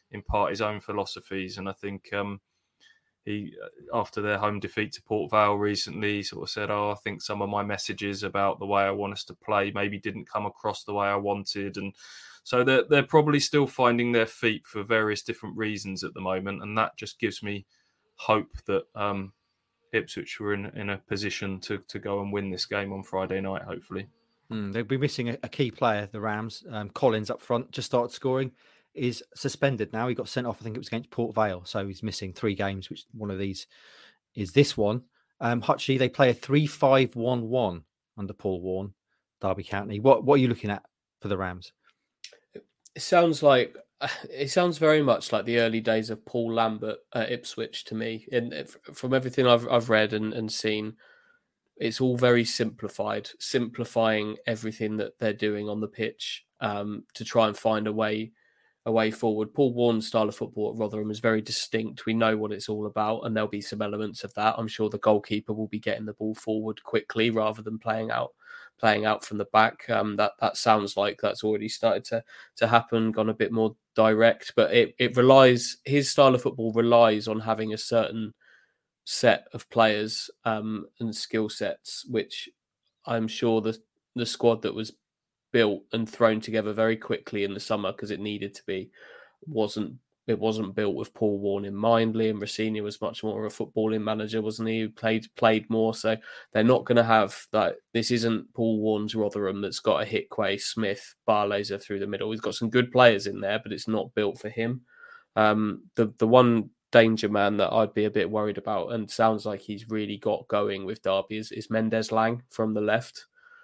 impart his own philosophies. And I think he, after their home defeat to Port Vale recently, sort of said, I think some of my messages about the way I want us to play maybe didn't come across the way I wanted. And so they're probably still finding their feet for various different reasons at the moment. And that just gives me hope that Ipswich were in a position to go and win this game on Friday night, hopefully. They'll be missing a key player, the Rams. Collins up front, just started scoring, is suspended now. He got sent off, I think it was against Port Vale. So he's missing 3 games, which one of these is this one. Hutchie, they play a 3-5-1-1 under Paul Warne, Derby County. What are you looking at for the Rams? It sounds very much like the early days of Paul Lambert at Ipswich to me. And from everything I've read and seen, it's all very simplifying everything that they're doing on the pitch to try and find a way forward. Paul Warne's style of football at Rotherham is very distinct. We know what it's all about, and there'll be some elements of that. I'm sure the goalkeeper will be getting the ball forward quickly rather than playing out from the back. That sounds like that's already started to happen, gone a bit more direct, but his style of football relies on having a certain set of players and skill sets, which I'm sure the squad that was built and thrown together very quickly in the summer, because it needed to be, wasn't built with Paul Warne in mind. Liam Rossini was much more of a footballing manager, wasn't he? Who played more, so they're not going to have that. This isn't Paul Warne's Rotherham that's got a Hickway, Smith, Barlaser through the middle. He's got some good players in there, but it's not built for him. The one danger man that I'd be a bit worried about, and sounds like he's really got going with Derby, is Mendes Lang from the left.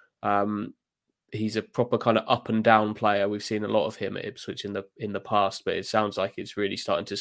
He's a proper kind of up and down player. We've seen a lot of him at Ipswich in the past, but it sounds like it's really starting to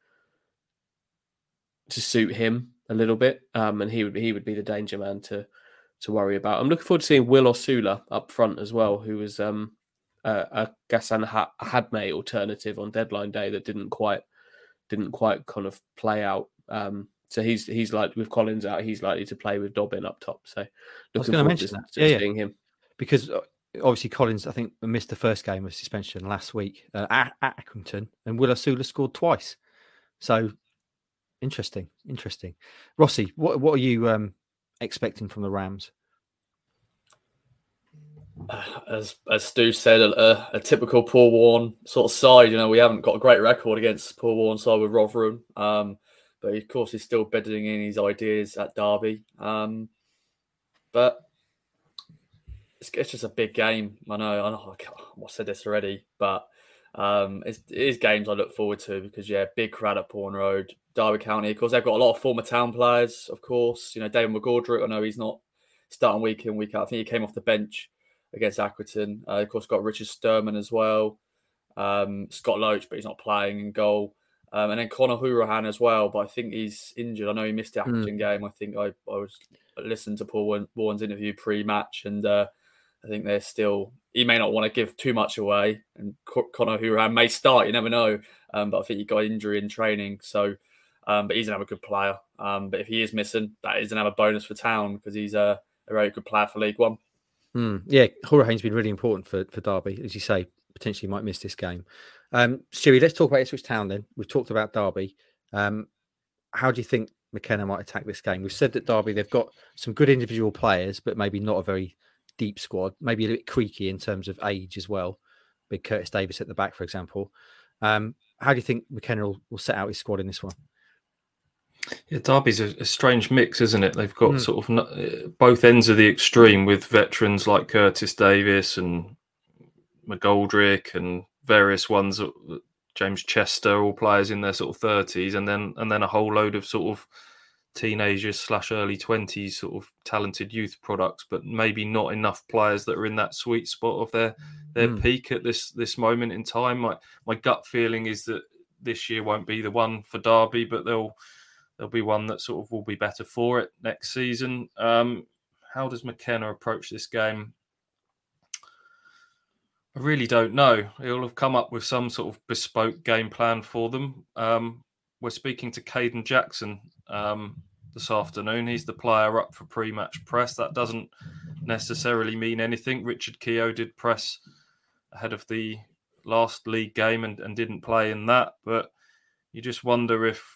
suit him a little bit. And he would be the danger man to worry about. I'm looking forward to seeing Will Osula up front as well, who was a Ghassan Hadmeh alternative on deadline day that didn't quite kind of play out. So he's like, with Collins out, he's likely to play with Dobbin up top. So looking forward to seeing him. Because obviously Collins, I think, missed the first game of suspension last week at Accrington, and Will Osula scored twice. So interesting. Rossi, what are you expecting from the Rams? As Stu said, a typical Paul Warne sort of side. We haven't got a great record against Paul Warne's side with Rotherham, but of course he's still bedding in his ideas at Derby. But it's just a big game. I know. I said this already, but it is games I look forward to because big crowd at Pawn Road, Derby County. Of course, they've got a lot of former Town players. Of course, David McGoldrick. I know he's not starting week in, week out. I think he came off the bench against Accrington. Of course, got Richard Sturman as well. Scott Loach, but he's not playing in goal. And then Conor Hourihane as well, but I think he's injured. I know he missed the Accrington game. I think I was listening to Paul Warne's interview pre-match, and I think they're still. He may not want to give too much away, and Conor Hourihane may start. You never know. But I think he got injury in training, so. But he's another good player. But if he is missing, that is another bonus for Town because he's a very good player for League One. Yeah, Hourihane's been really important for Derby, as you say. Potentially might miss this game. Stewie, let's talk about Ipswich Town then. We've talked about Derby. How do you think McKenna might attack this game? We've said that Derby, they've got some good individual players, but maybe not a very deep squad. Maybe a little bit creaky in terms of age as well. Big Curtis Davis at the back, for example. How do you think McKenna will set out his squad in this one? Yeah, Derby's a strange mix, isn't it? They've got sort of both ends of the extreme with veterans like Curtis Davis and McGoldrick and various ones, James Chester, all players in their sort of 30s, and then a whole load of sort of teenagers / early 20s sort of talented youth products, but maybe not enough players that are in that sweet spot of their peak at this moment in time. My gut feeling is that this year won't be the one for Derby, but there'll be one that sort of will be better for it next season. How does McKenna approach this game? I really don't know. He'll have come up with some sort of bespoke game plan for them. We're speaking to Caden Jackson this afternoon. He's the player up for pre-match press. That doesn't necessarily mean anything. Richard Keogh did press ahead of the last league game and didn't play in that. But you just wonder if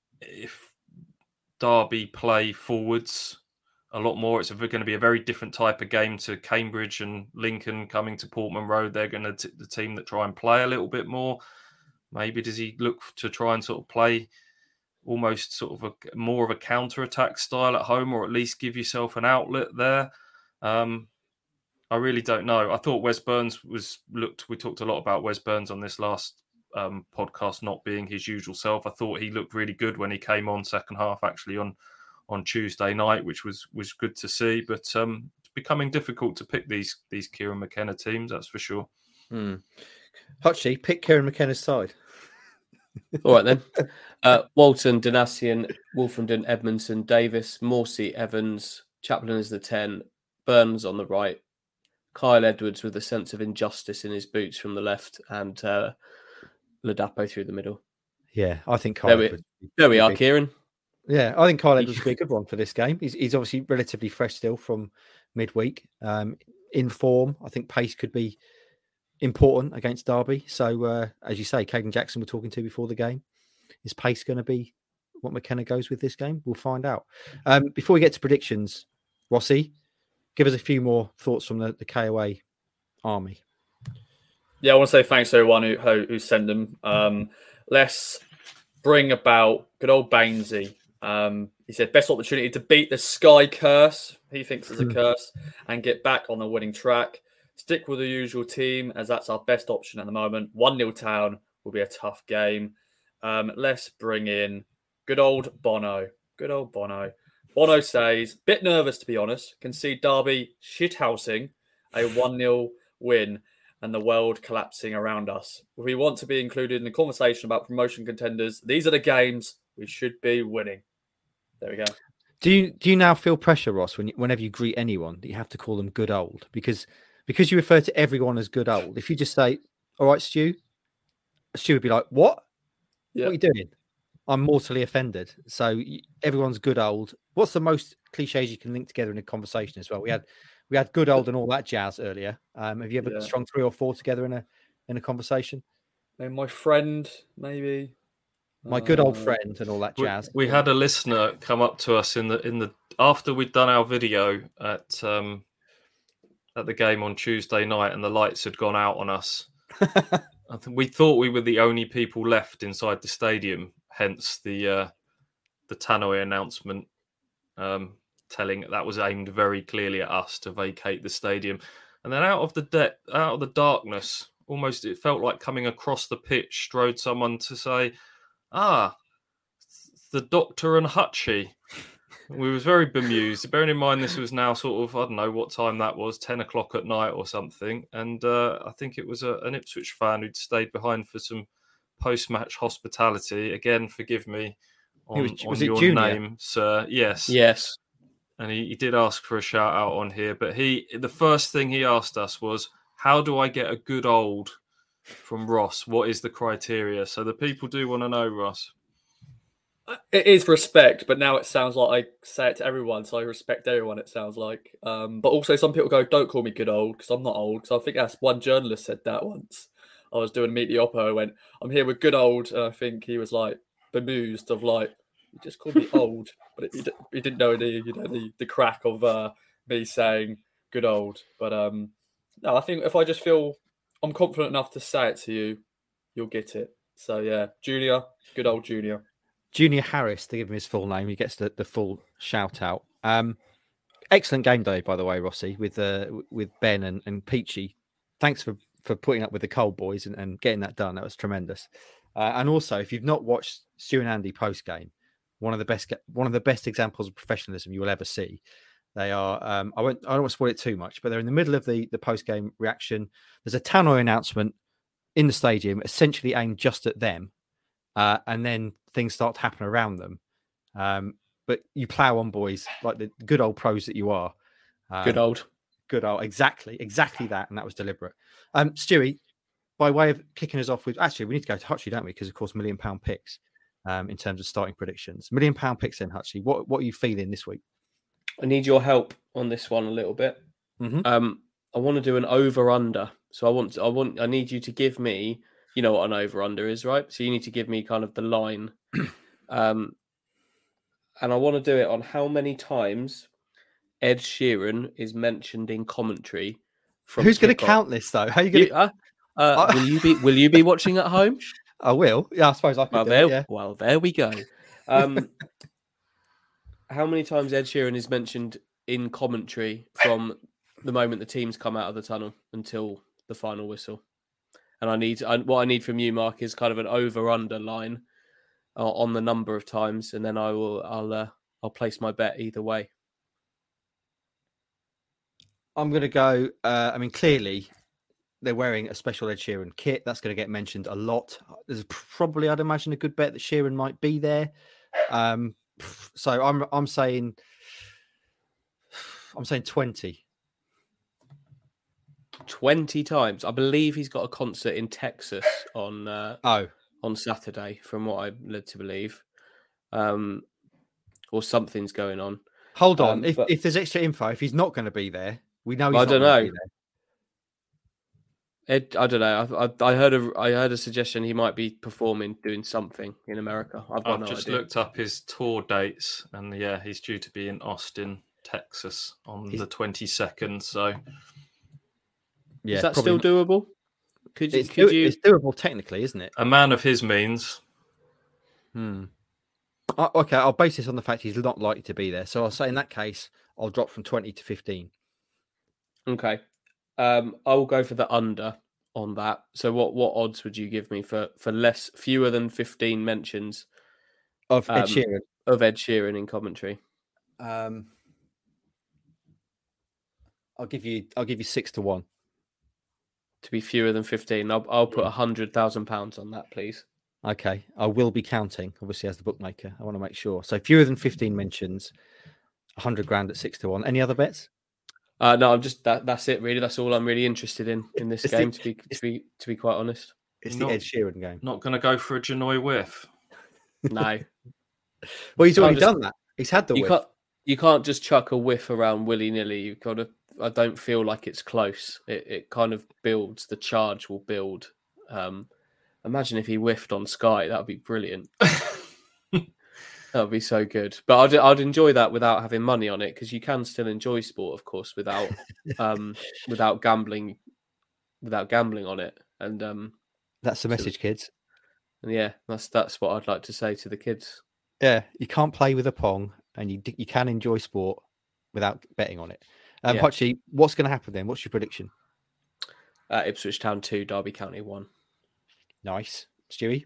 Derby play forwards a lot more. It's going to be a very different type of game to Cambridge and Lincoln coming to Portman Road. They're going to the team that try and play a little bit more. Maybe does he look to try and sort of play almost sort of more of a counter-attack style at home, or at least give yourself an outlet there? I really don't know. I thought Wes Burns we talked a lot about Wes Burns on this last podcast not being his usual self. I thought he looked really good when he came on second half, actually on Tuesday night, which was good to see. But it's becoming difficult to pick these Kieran McKenna teams, that's for sure. Hutchie, pick Kieran McKenna's side. All right then. Walton, Danassian, Wolfenden, Edmondson, Davis, Morsey, Evans, Chaplin is the 10, Burns on the right, Kyle Edwards with a sense of injustice in his boots from the left, and Ladapo through the middle. Yeah, I think Kyle there we are, Kieran. Yeah, I think Kyle Edwards will be a good one for this game. He's obviously relatively fresh still from midweek. In form, I think pace could be important against Derby. So, as you say, Caden Jackson we're talking to before the game. Is pace going to be what McKenna goes with this game? We'll find out. Before we get to predictions, Rossi, give us a few more thoughts from the KOA army. Yeah, I want to say thanks to everyone who sent them. Let's bring about good old Bainesy. He said, best opportunity to beat the Sky curse. He thinks it's a curse, and get back on the winning track. Stick with the usual team, as that's our best option at the moment. 1-0 Town will be a tough game. Let's bring in good old Bono. Good old Bono. Bono says, bit nervous to be honest. Can see Derby shithousing a 1-0 win and the world collapsing around us. If we want to be included in the conversation about promotion contenders, these are the games we should be winning. There we go. Do you now feel pressure, Ross, whenever you greet anyone, that you have to call them good old? Because you refer to everyone as good old. If you just say, all right, Stu would be like, what? Yeah. What are you doing? I'm mortally offended. So everyone's good old. What's the most cliches you can link together in a conversation as well? We had good old and all that jazz earlier. Have you ever strung 3 or 4 together in a conversation? And my friend, maybe. My good old friend and all that jazz. We had a listener come up to us in the after we'd done our video at the game on Tuesday night, and the lights had gone out on us. I think we thought we were the only people left inside the stadium. Hence the Tannoy announcement telling that was aimed very clearly at us to vacate the stadium. And then out of the darkness, almost it felt like coming across the pitch strode someone to say, the Doctor and Hutchie. We was very bemused. Bearing in mind this was now sort of, I don't know what time that was, 10 o'clock at night or something. And I think it was an Ipswich fan who'd stayed behind for some post-match hospitality. Again, forgive me on your Junior name, sir. Yes. And he did ask for a shout out on here. But the first thing he asked us was, how do I get a good old from Ross? What is the criteria? So the people do want to know, Ross. It is respect, but now it sounds like I say it to everyone, so I respect everyone, it sounds like. But also some people go, don't call me good old, because I'm not old. So I think that's one journalist said that once. I was doing Meet the Oppo, I went, I'm here with good old, and I think he was like bemused of like, you just called me old, but he didn't know the crack of me saying good old. But no, I think if I just feel I'm confident enough to say it to you, you'll get it. So yeah, Junior, good old Junior. Junior Harris, to give him his full name, he gets the full shout out. Excellent game day, by the way, Rossi, with Ben and Peachy. Thanks for putting up with the cold boys and getting that done. That was tremendous. And also, if you've not watched Stu and Andy post game, one of the best examples of professionalism you will ever see. They are. I don't want to spoil it too much, but they're in the middle of the post game reaction. There's a Tannoy announcement in the stadium, essentially aimed just at them. And then things start to happen around them. But you plow on, boys, like the good old pros that you are. Good old. Exactly that. And that was deliberate. Stewie, by way of kicking us off with, actually, we need to go to Hutchie, don't we? Because, of course, £1 million picks in terms of starting predictions. £1 million picks then, Hutchie. What are you feeling this week? I need your help on this one a little bit. Mm-hmm. I want to do an over-under So I need you to give me, you know what an over-under is, right? So you need to give me kind of the line. And I want to do it on how many times Ed Sheeran is mentioned in commentary. From Who's going to kickoff. count this though? How are you going to? Will you be watching at home? I will. Yeah, I suppose I could. Well, there we go. How many times Ed Sheeran is mentioned in commentary from the moment the teams come out of the tunnel until the final whistle? And what I need from you, Mark, is kind of an over/under line on the number of times, and then I'll place my bet either way. I'm going to go. Clearly, they're wearing a special Ed Sheeran kit. That's going to get mentioned a lot. There's probably, I'd imagine, a good bet that Sheeran might be there. So I'm saying 20. 20 times. I believe he's got a concert in Texas on Saturday, from what I'm led to believe. Or something's going on. Hold on. If there's extra info, if he's not going to be there, we know he's I not don't going know. to be there. Ed, I don't know. I heard a suggestion he might be performing, doing something in America. I've just looked up his tour dates, and he's due to be in Austin, Texas, on the 22nd. So, is that still doable? It's doable technically, isn't it? A man of his means. Okay, I'll base this on the fact he's not likely to be there. So I'll say in that case, I'll drop from 20 to 15. Okay. I will go for the under on that. So what odds would you give me for fewer than 15 mentions of Ed Sheeran? Of Ed Sheeran in commentary. I'll give you 6-1. To be fewer than 15. I'll put £100,000 on that, please. Okay. I will be counting, obviously, as the bookmaker. I want to make sure. So fewer than 15 mentions, 100 grand at 6-1. Any other bets? No, I'm just that's it really. That's all I'm really interested in this game. To be quite honest, it's the Ed Sheeran game. Not going to go for a Janoi whiff. No. Well, he's already done that. He's had the whiff. You can't just chuck a whiff around willy nilly. You've got to. I don't feel like it's close. It kind of builds. The charge will build. Imagine if he whiffed on Sky. That would be brilliant. That would be so good. But I'd enjoy that without having money on it, because you can still enjoy sport, of course, without gambling on it. And that's the message, kids. And yeah, that's what I'd like to say to the kids. Yeah, you can't play with a pong, and you can enjoy sport without betting on it. Pochie, what's going to happen then? What's your prediction? Ipswich Town 2, Derby County 1. Nice. Stewie?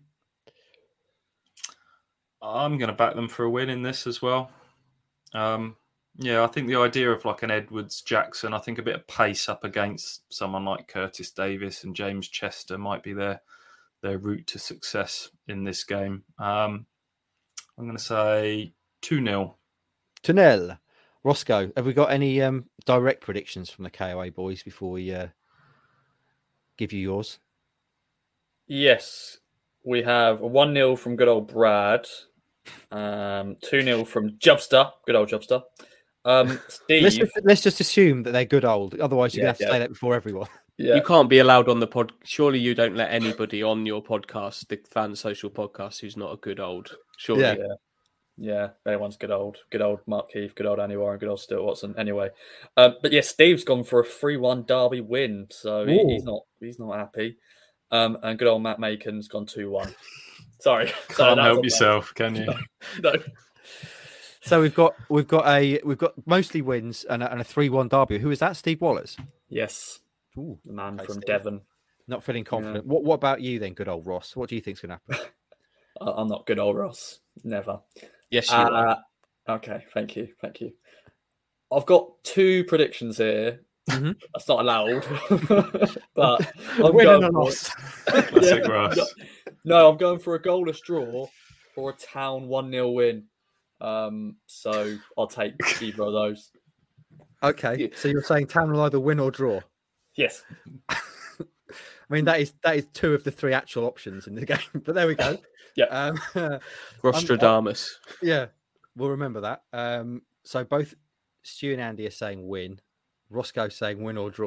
I'm going to back them for a win in this as well. I think the idea of like an Edwards Jackson, I think a bit of pace up against someone like Curtis Davis and James Chester might be their route to success in this game. I'm going to say 2-0. 2-0. Roscoe, have we got any direct predictions from the KOA boys before we give you yours? Yes, we have a 1-0 from good old Brad. 2-0 from Jubster, good old Jubster. Steve, let's just assume that they're good old. Otherwise, you're gonna have to say that before everyone. Yeah. You can't be allowed on the pod. Surely you don't let anybody on your podcast, the Fan Social podcast, who's not a good old. Surely, yeah. Everyone's good old Mark Keith, good old Andy Warren, good old Stuart Watson. Anyway, but yeah, Steve's gone for a 3-1 Derby win, so he's not happy. And good old Matt Macon's gone 2-1. Sorry, can't help yourself, can you? No. So we've got mostly wins and a 3-1 Derby. Who is that? Steve Wallace. Yes, Ooh, the man from Steve. Devon. Not feeling confident. Yeah. What about you then, good old Ross? What do you think's going to happen? I'm not good old Ross. Never. Yes, you are. Okay, thank you. I've got 2 predictions here. Mm-hmm. That's not allowed. But I'm going for No, I'm going for a goalless draw or a Town 1-0 win. So I'll take either of those. Okay, so you're saying Town will either win or draw? Yes. I mean, that is 2 of the 3 actual options in the game. But there we go. Yeah. Rostradamus. Yeah, we'll remember that. So both Stu and Andy are saying win. Roscoe saying win or draw.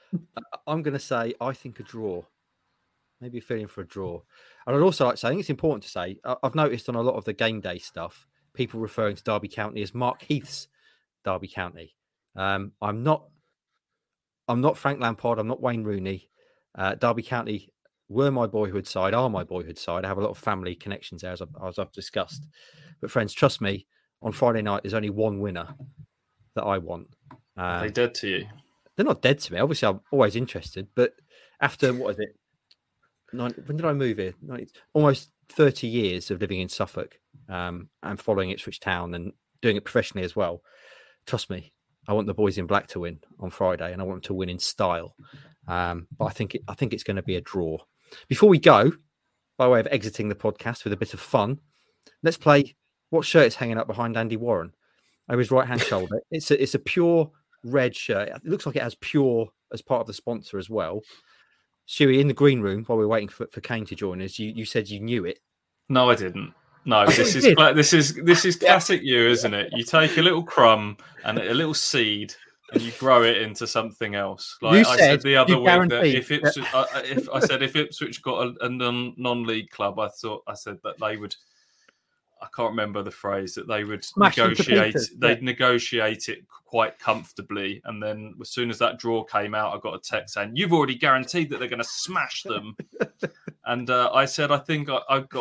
I'm going to say I think a draw. Maybe feeling for a draw. And I'd also like to say, I think it's important to say, I've noticed on a lot of the game day stuff, people referring to Derby County as Mark Heath's Derby County. I'm not Frank Lampard. I'm not Wayne Rooney. Derby County were my boyhood side, are my boyhood side. I have a lot of family connections there, as I've discussed. But friends, trust me, on Friday night, there's only one winner that I want. Are they dead to you? They're not dead to me. Obviously, I'm always interested. But after, what is it? When did I move here? Almost 30 years of living in Suffolk and following Ipswich Town and doing it professionally as well. Trust me, I want the boys in black to win on Friday, and I want them to win in style. But I think it's going to be a draw. Before we go, by way of exiting the podcast with a bit of fun, let's play what shirt is hanging up behind Andy Warren over his right-hand shoulder. It's a pure red shirt. It looks like it has pure as part of the sponsor as well. Stewie, in the green room while we're waiting for Kane to join us, you said you knew it. No, I didn't. No, this is classic you, isn't it? You take a little crumb and a little seed and you grow it into something else. Like I said the other week that if Ipswich got a non-league club, I said that they would. I can't remember the phrase that they would negotiate. They'd negotiate it quite comfortably, and then as soon as that draw came out, I got a text saying, "You've already guaranteed that they're going to smash them." And I said, "I think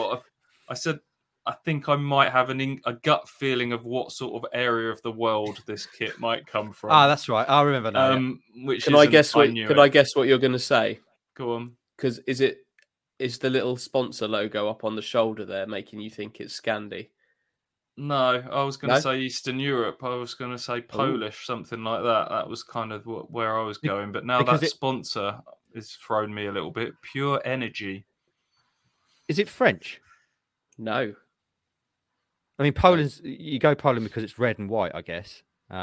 I think I might have a gut feeling of what sort of area of the world this kit might come from." Ah, that's right. I remember now. Can I guess what you're going to say? Go on. Because is the little sponsor logo up on the shoulder there making you think it's Scandi? No, I was going to say Eastern Europe. I was going to say Polish, something like that. That was kind of where I was going. But now that sponsor has thrown me a little bit. Pure Energy. Is it French? No. I mean, you go Poland because it's red and white, I guess.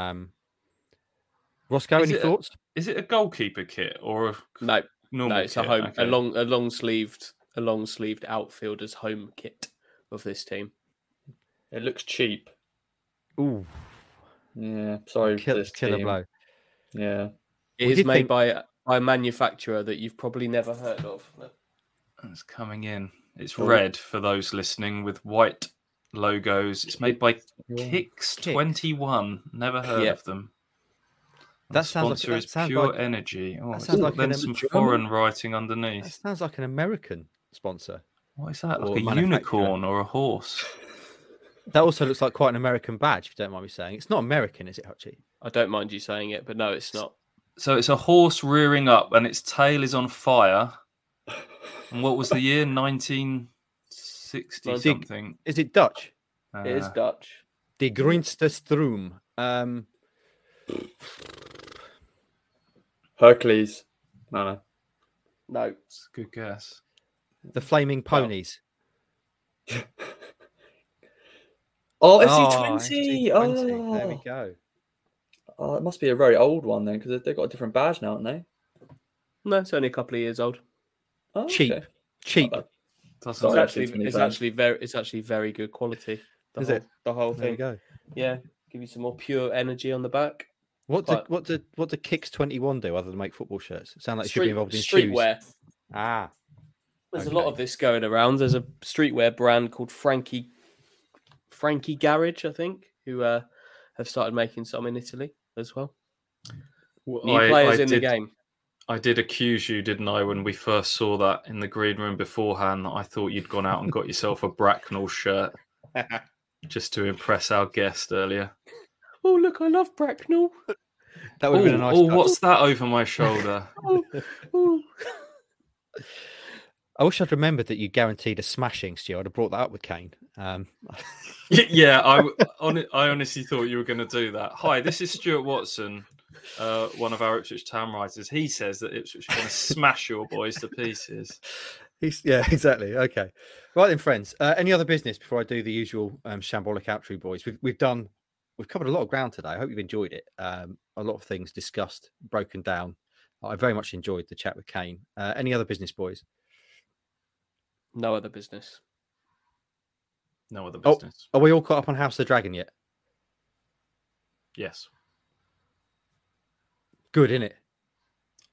Roscoe, any thoughts? Is it a goalkeeper kit or no? Normal it's kit? A long sleeved outfielder's home kit of this team. It looks cheap. Ooh, yeah. Sorry, killer blow. Yeah, it is made by a manufacturer that you've probably never heard of. It's coming in. It's red for those listening with white logos. It's made by Kicks 21. Never heard of them. That sounds like Pure Energy. Oh, sounds like some foreign writing underneath. That sounds like an American sponsor. What is that? Like a unicorn or a horse? That also looks like quite an American badge, if you don't mind me saying. It's not American, is it, Hutchie? I don't mind you saying it, but no, it's not. So it's a horse rearing up and its tail is on fire. And what was the year? 1960 something. Is it Dutch? It is Dutch. De Groenste Stroom. Hercules. No. It's a good guess. The Flaming Ponies. FC20. There we go. Oh, it must be a very old one then, because they've got a different badge now, haven't they? No, it's only a couple of years old. Oh, cheap. Okay. Cheap. It's actually very good quality. The whole thing? There we go. Yeah, give you some more Pure Energy on the back. What do Kicks 21 do other than make football shirts? It sounds like it should be involved in streetwear. Shoes. There's a lot of this going around. There's a streetwear brand called Frankie Garage, I think, who have started making some in Italy as well. New players in the game. I did accuse you, didn't I, when we first saw that in the green room beforehand? I thought you'd gone out and got yourself a Bracknell shirt just to impress our guest earlier. Oh, look, I love Bracknell. That would have been a nice. What's that over my shoulder? I wish I'd remembered that you guaranteed a smashing, Stu. I'd have brought that up with Kane. Yeah, I honestly thought you were going to do that. Hi, this is Stuart Watson, one of our Ipswich Town writers. He says that Ipswich are going to smash your boys to pieces. Yeah, exactly. Okay. Right then, friends. Any other business before I do the usual shambolic outro, boys? We've covered a lot of ground today. I hope you've enjoyed it. A lot of things discussed, broken down. I very much enjoyed the chat with Kane. Any other business, boys? No other business. No other business. Are we all caught up on House of the Dragon yet? Yes. Good, isn't it?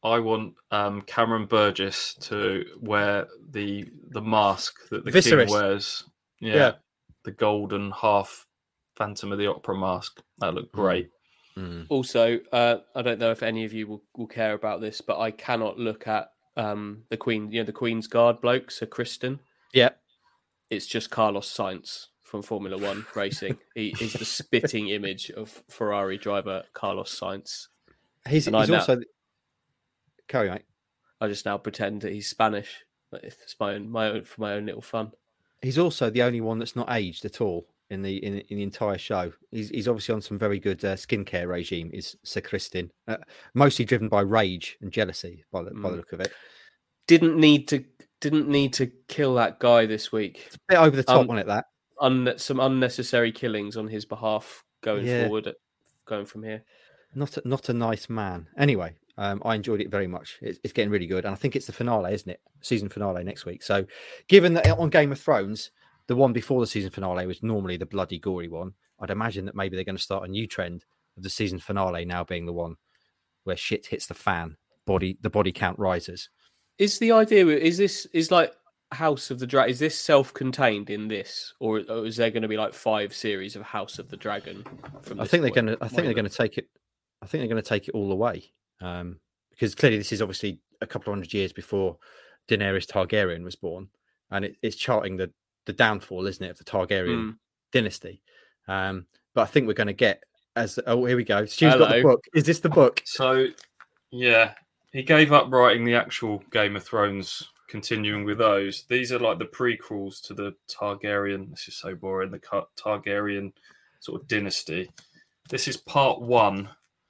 I want Cameron Burgess to wear the mask that the Viserys. king wears. Yeah. The golden half Phantom of the Opera mask. That looked great. Also, I don't know if any of you will care about this, but I cannot look at the Queen, the Queen's Guard bloke, Sir Kristen. Yeah. It's just Carlos Sainz from Formula One racing. He is the spitting image of Ferrari driver Carlos Sainz. He's also... Carry on. I just now pretend that he's Spanish. It's my own little fun. He's also the only one that's not aged at all in the entire show. He's obviously on some very good skincare regime. Is Sir Kristen, mostly driven by rage and jealousy by the look of it. Didn't need to kill that guy this week. It's a bit over the top on it. That some unnecessary killings on his behalf going forward, going from here. Not a nice man. Anyway, I enjoyed it very much. It's getting really good, and I think it's the finale, isn't it? Season finale next week. So, given that on Game of Thrones, the one before the season finale was normally the bloody gory one, I'd imagine that maybe they're going to start a new trend of the season finale now being the one where shit hits the fan, the body count rises. Is the idea? Is like House of the Dragon? Is this self-contained in this, or is there going to be like 5 series of House of the Dragon? I think they're going to take it. I think they're going to take it all the way, because clearly this is obviously a couple of hundred years before Daenerys Targaryen was born, and it's charting the downfall, isn't it, of the Targaryen dynasty? But I think we're going to get here we go. Stu's got the book. Is this the book? So, yeah, he gave up writing the actual Game of Thrones. Continuing with those, these are like the prequels to the Targaryen. This is so boring. The Targaryen sort of dynasty. This is part 1.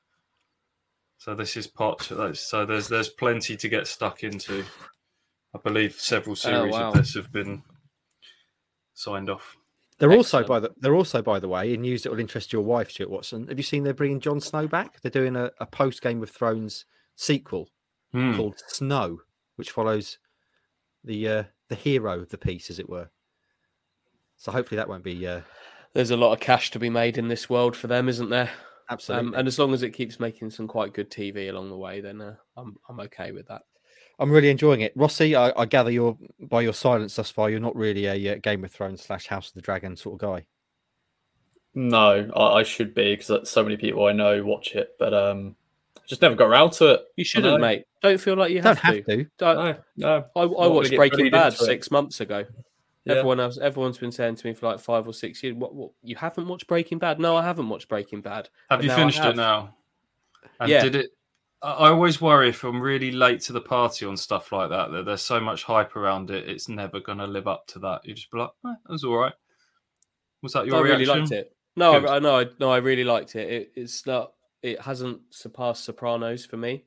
So this is part 2. So there's plenty to get stuck into. I believe several series of this have been signed off. They're also by the way, in news that will interest your wife, Stuart Watson. Have you seen they're bringing Jon Snow back? They're doing a post Game of Thrones sequel called Snow, which follows the hero of the piece, as it were. So hopefully that won't be. There's a lot of cash to be made in this world for them, isn't there? Absolutely. And as long as it keeps making some quite good TV along the way, then I'm okay with that. I'm really enjoying it. Rossi, I gather by your silence thus far, you're not really a Game of Thrones / House of the Dragon sort of guy. No, I should be, because so many people I know watch it, but just never got around to it. You shouldn't, mate. Don't feel like you have to. No. I watched Breaking Bad 6 months ago. Yeah. Everyone's been saying to me for like 5 or 6 years, what you haven't watched Breaking Bad? No, I haven't watched Breaking Bad. Have you finished it now? And did it? I always worry if I'm really late to the party on stuff like that there's so much hype around it, it's never going to live up to that. You just be like, that was all right. Was that your reaction? I really liked it. No, I really liked it. It's not. It hasn't surpassed Sopranos for me,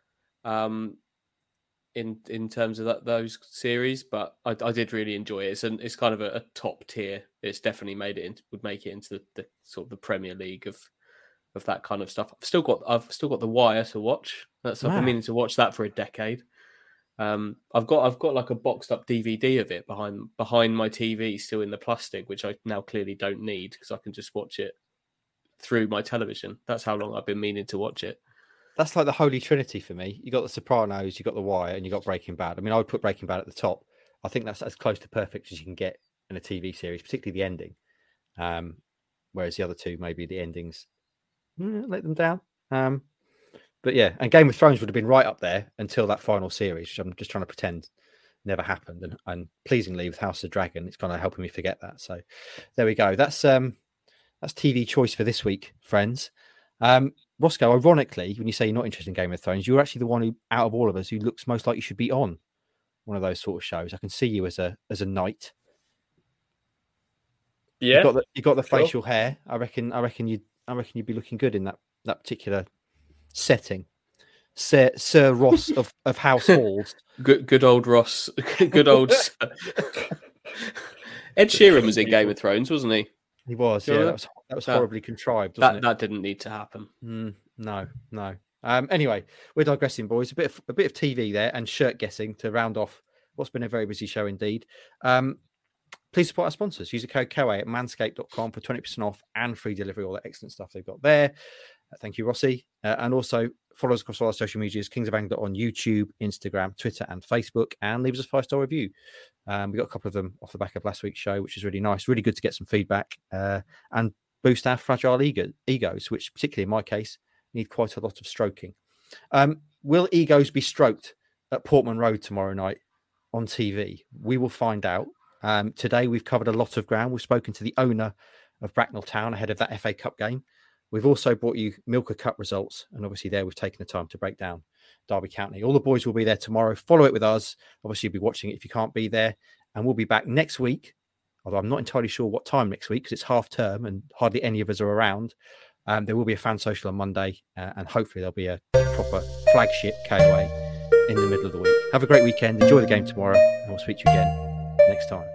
in terms of those series. But I did really enjoy it. It's kind of a top tier. It's definitely would make it into the sort of the Premier League of that kind of stuff. I've still got The Wire to watch. I've been meaning to watch that for a decade. I've got like a boxed up DVD of it behind my TV, still in the plastic, which I now clearly don't need because I can just watch it through my television. That's how long I've been meaning to watch it. That's like the Holy Trinity for me. You got The Sopranos, you got The Wire, and you got Breaking Bad. I mean, I would put Breaking Bad at the top. I think that's as close to perfect as you can get in a TV series, particularly the ending. Whereas the other two, maybe the endings let them down. But yeah, and Game of Thrones would have been right up there until that final series, which I'm just trying to pretend never happened. And pleasingly, with House of Dragon, it's kind of helping me forget that. So there we go. That's TV choice for this week, friends. Roscoe, ironically, when you say you're not interested in Game of Thrones, you're actually the one who, out of all of us, who looks most like you should be on one of those sort of shows. I can see you as a knight. Yeah, you got the facial hair. I reckon you'd be looking good in that particular setting. Sir Ross of House Halls. Good old Ross. Good old. Ed Sheeran was in Game of Thrones, wasn't he? He was. Yeah, that was horribly contrived. Wasn't it? That didn't need to happen. No. Anyway, we're digressing, boys. A bit of TV there and shirt guessing to round off what's been a very busy show indeed. please support our sponsors. Use the code KOA at manscaped.com for 20% off and free delivery, all the excellent stuff they've got there. Thank you, Rossi. And also follow us across all our social medias, Kings of Angler on YouTube, Instagram, Twitter, and Facebook, and leave us a 5-star review. We got a couple of them off the back of last week's show, which is really nice. Really good to get some feedback and boost our fragile egos, which particularly in my case need quite a lot of stroking. Will egos be stroked at Portman Road tomorrow night on TV? We will find out. Today we've covered a lot of ground. We've spoken to the owner of Bracknell Town ahead of that FA Cup game. We've also brought you Milker Cup results, and obviously there we've taken the time to break down Derby County. All the boys will be there tomorrow. Follow it with us. Obviously, you'll be watching it if you can't be there, and we'll be back next week, although I'm not entirely sure what time next week because it's half term and hardly any of us are around. There will be a fan social on Monday, and hopefully there'll be a proper flagship KOA in the middle of the week. Have a great weekend. Enjoy the game tomorrow, and we'll speak to you again next time.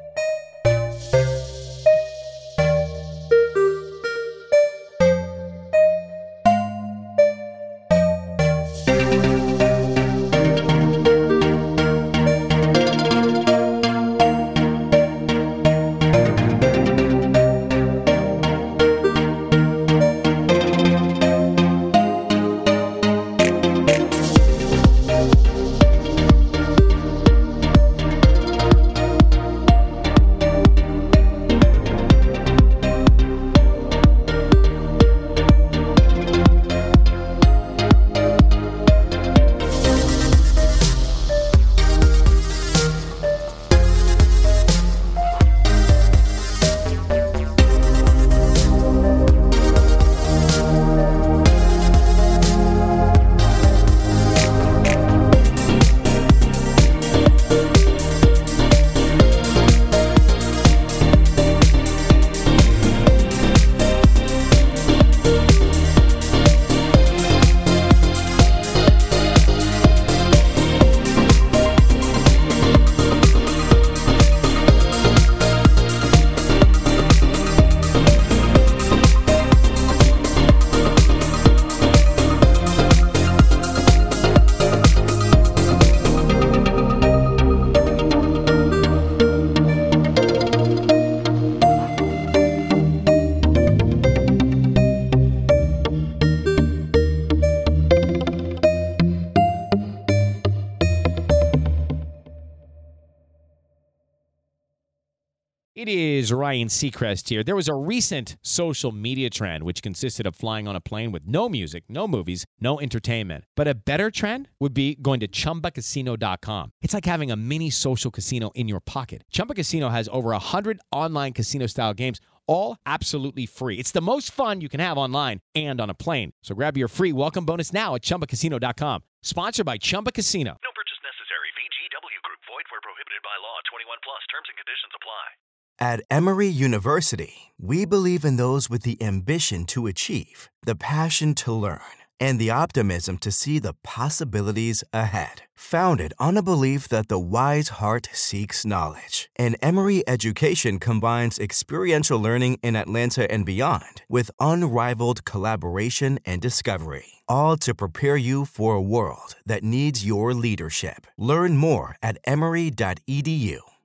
It is Ryan Seacrest here. There was a recent social media trend which consisted of flying on a plane with no music, no movies, no entertainment. But a better trend would be going to ChumbaCasino.com. It's like having a mini social casino in your pocket. Chumba Casino has over 100 online casino-style games, all absolutely free. It's the most fun you can have online and on a plane. So grab your free welcome bonus now at ChumbaCasino.com. Sponsored by Chumba Casino. No purchase necessary. VGW Group. Void where prohibited by law. 21 plus. Terms and conditions apply. At Emory University, we believe in those with the ambition to achieve, the passion to learn, and the optimism to see the possibilities ahead. Founded on a belief that the wise heart seeks knowledge, and Emory education combines experiential learning in Atlanta and beyond with unrivaled collaboration and discovery, all to prepare you for a world that needs your leadership. Learn more at emory.edu.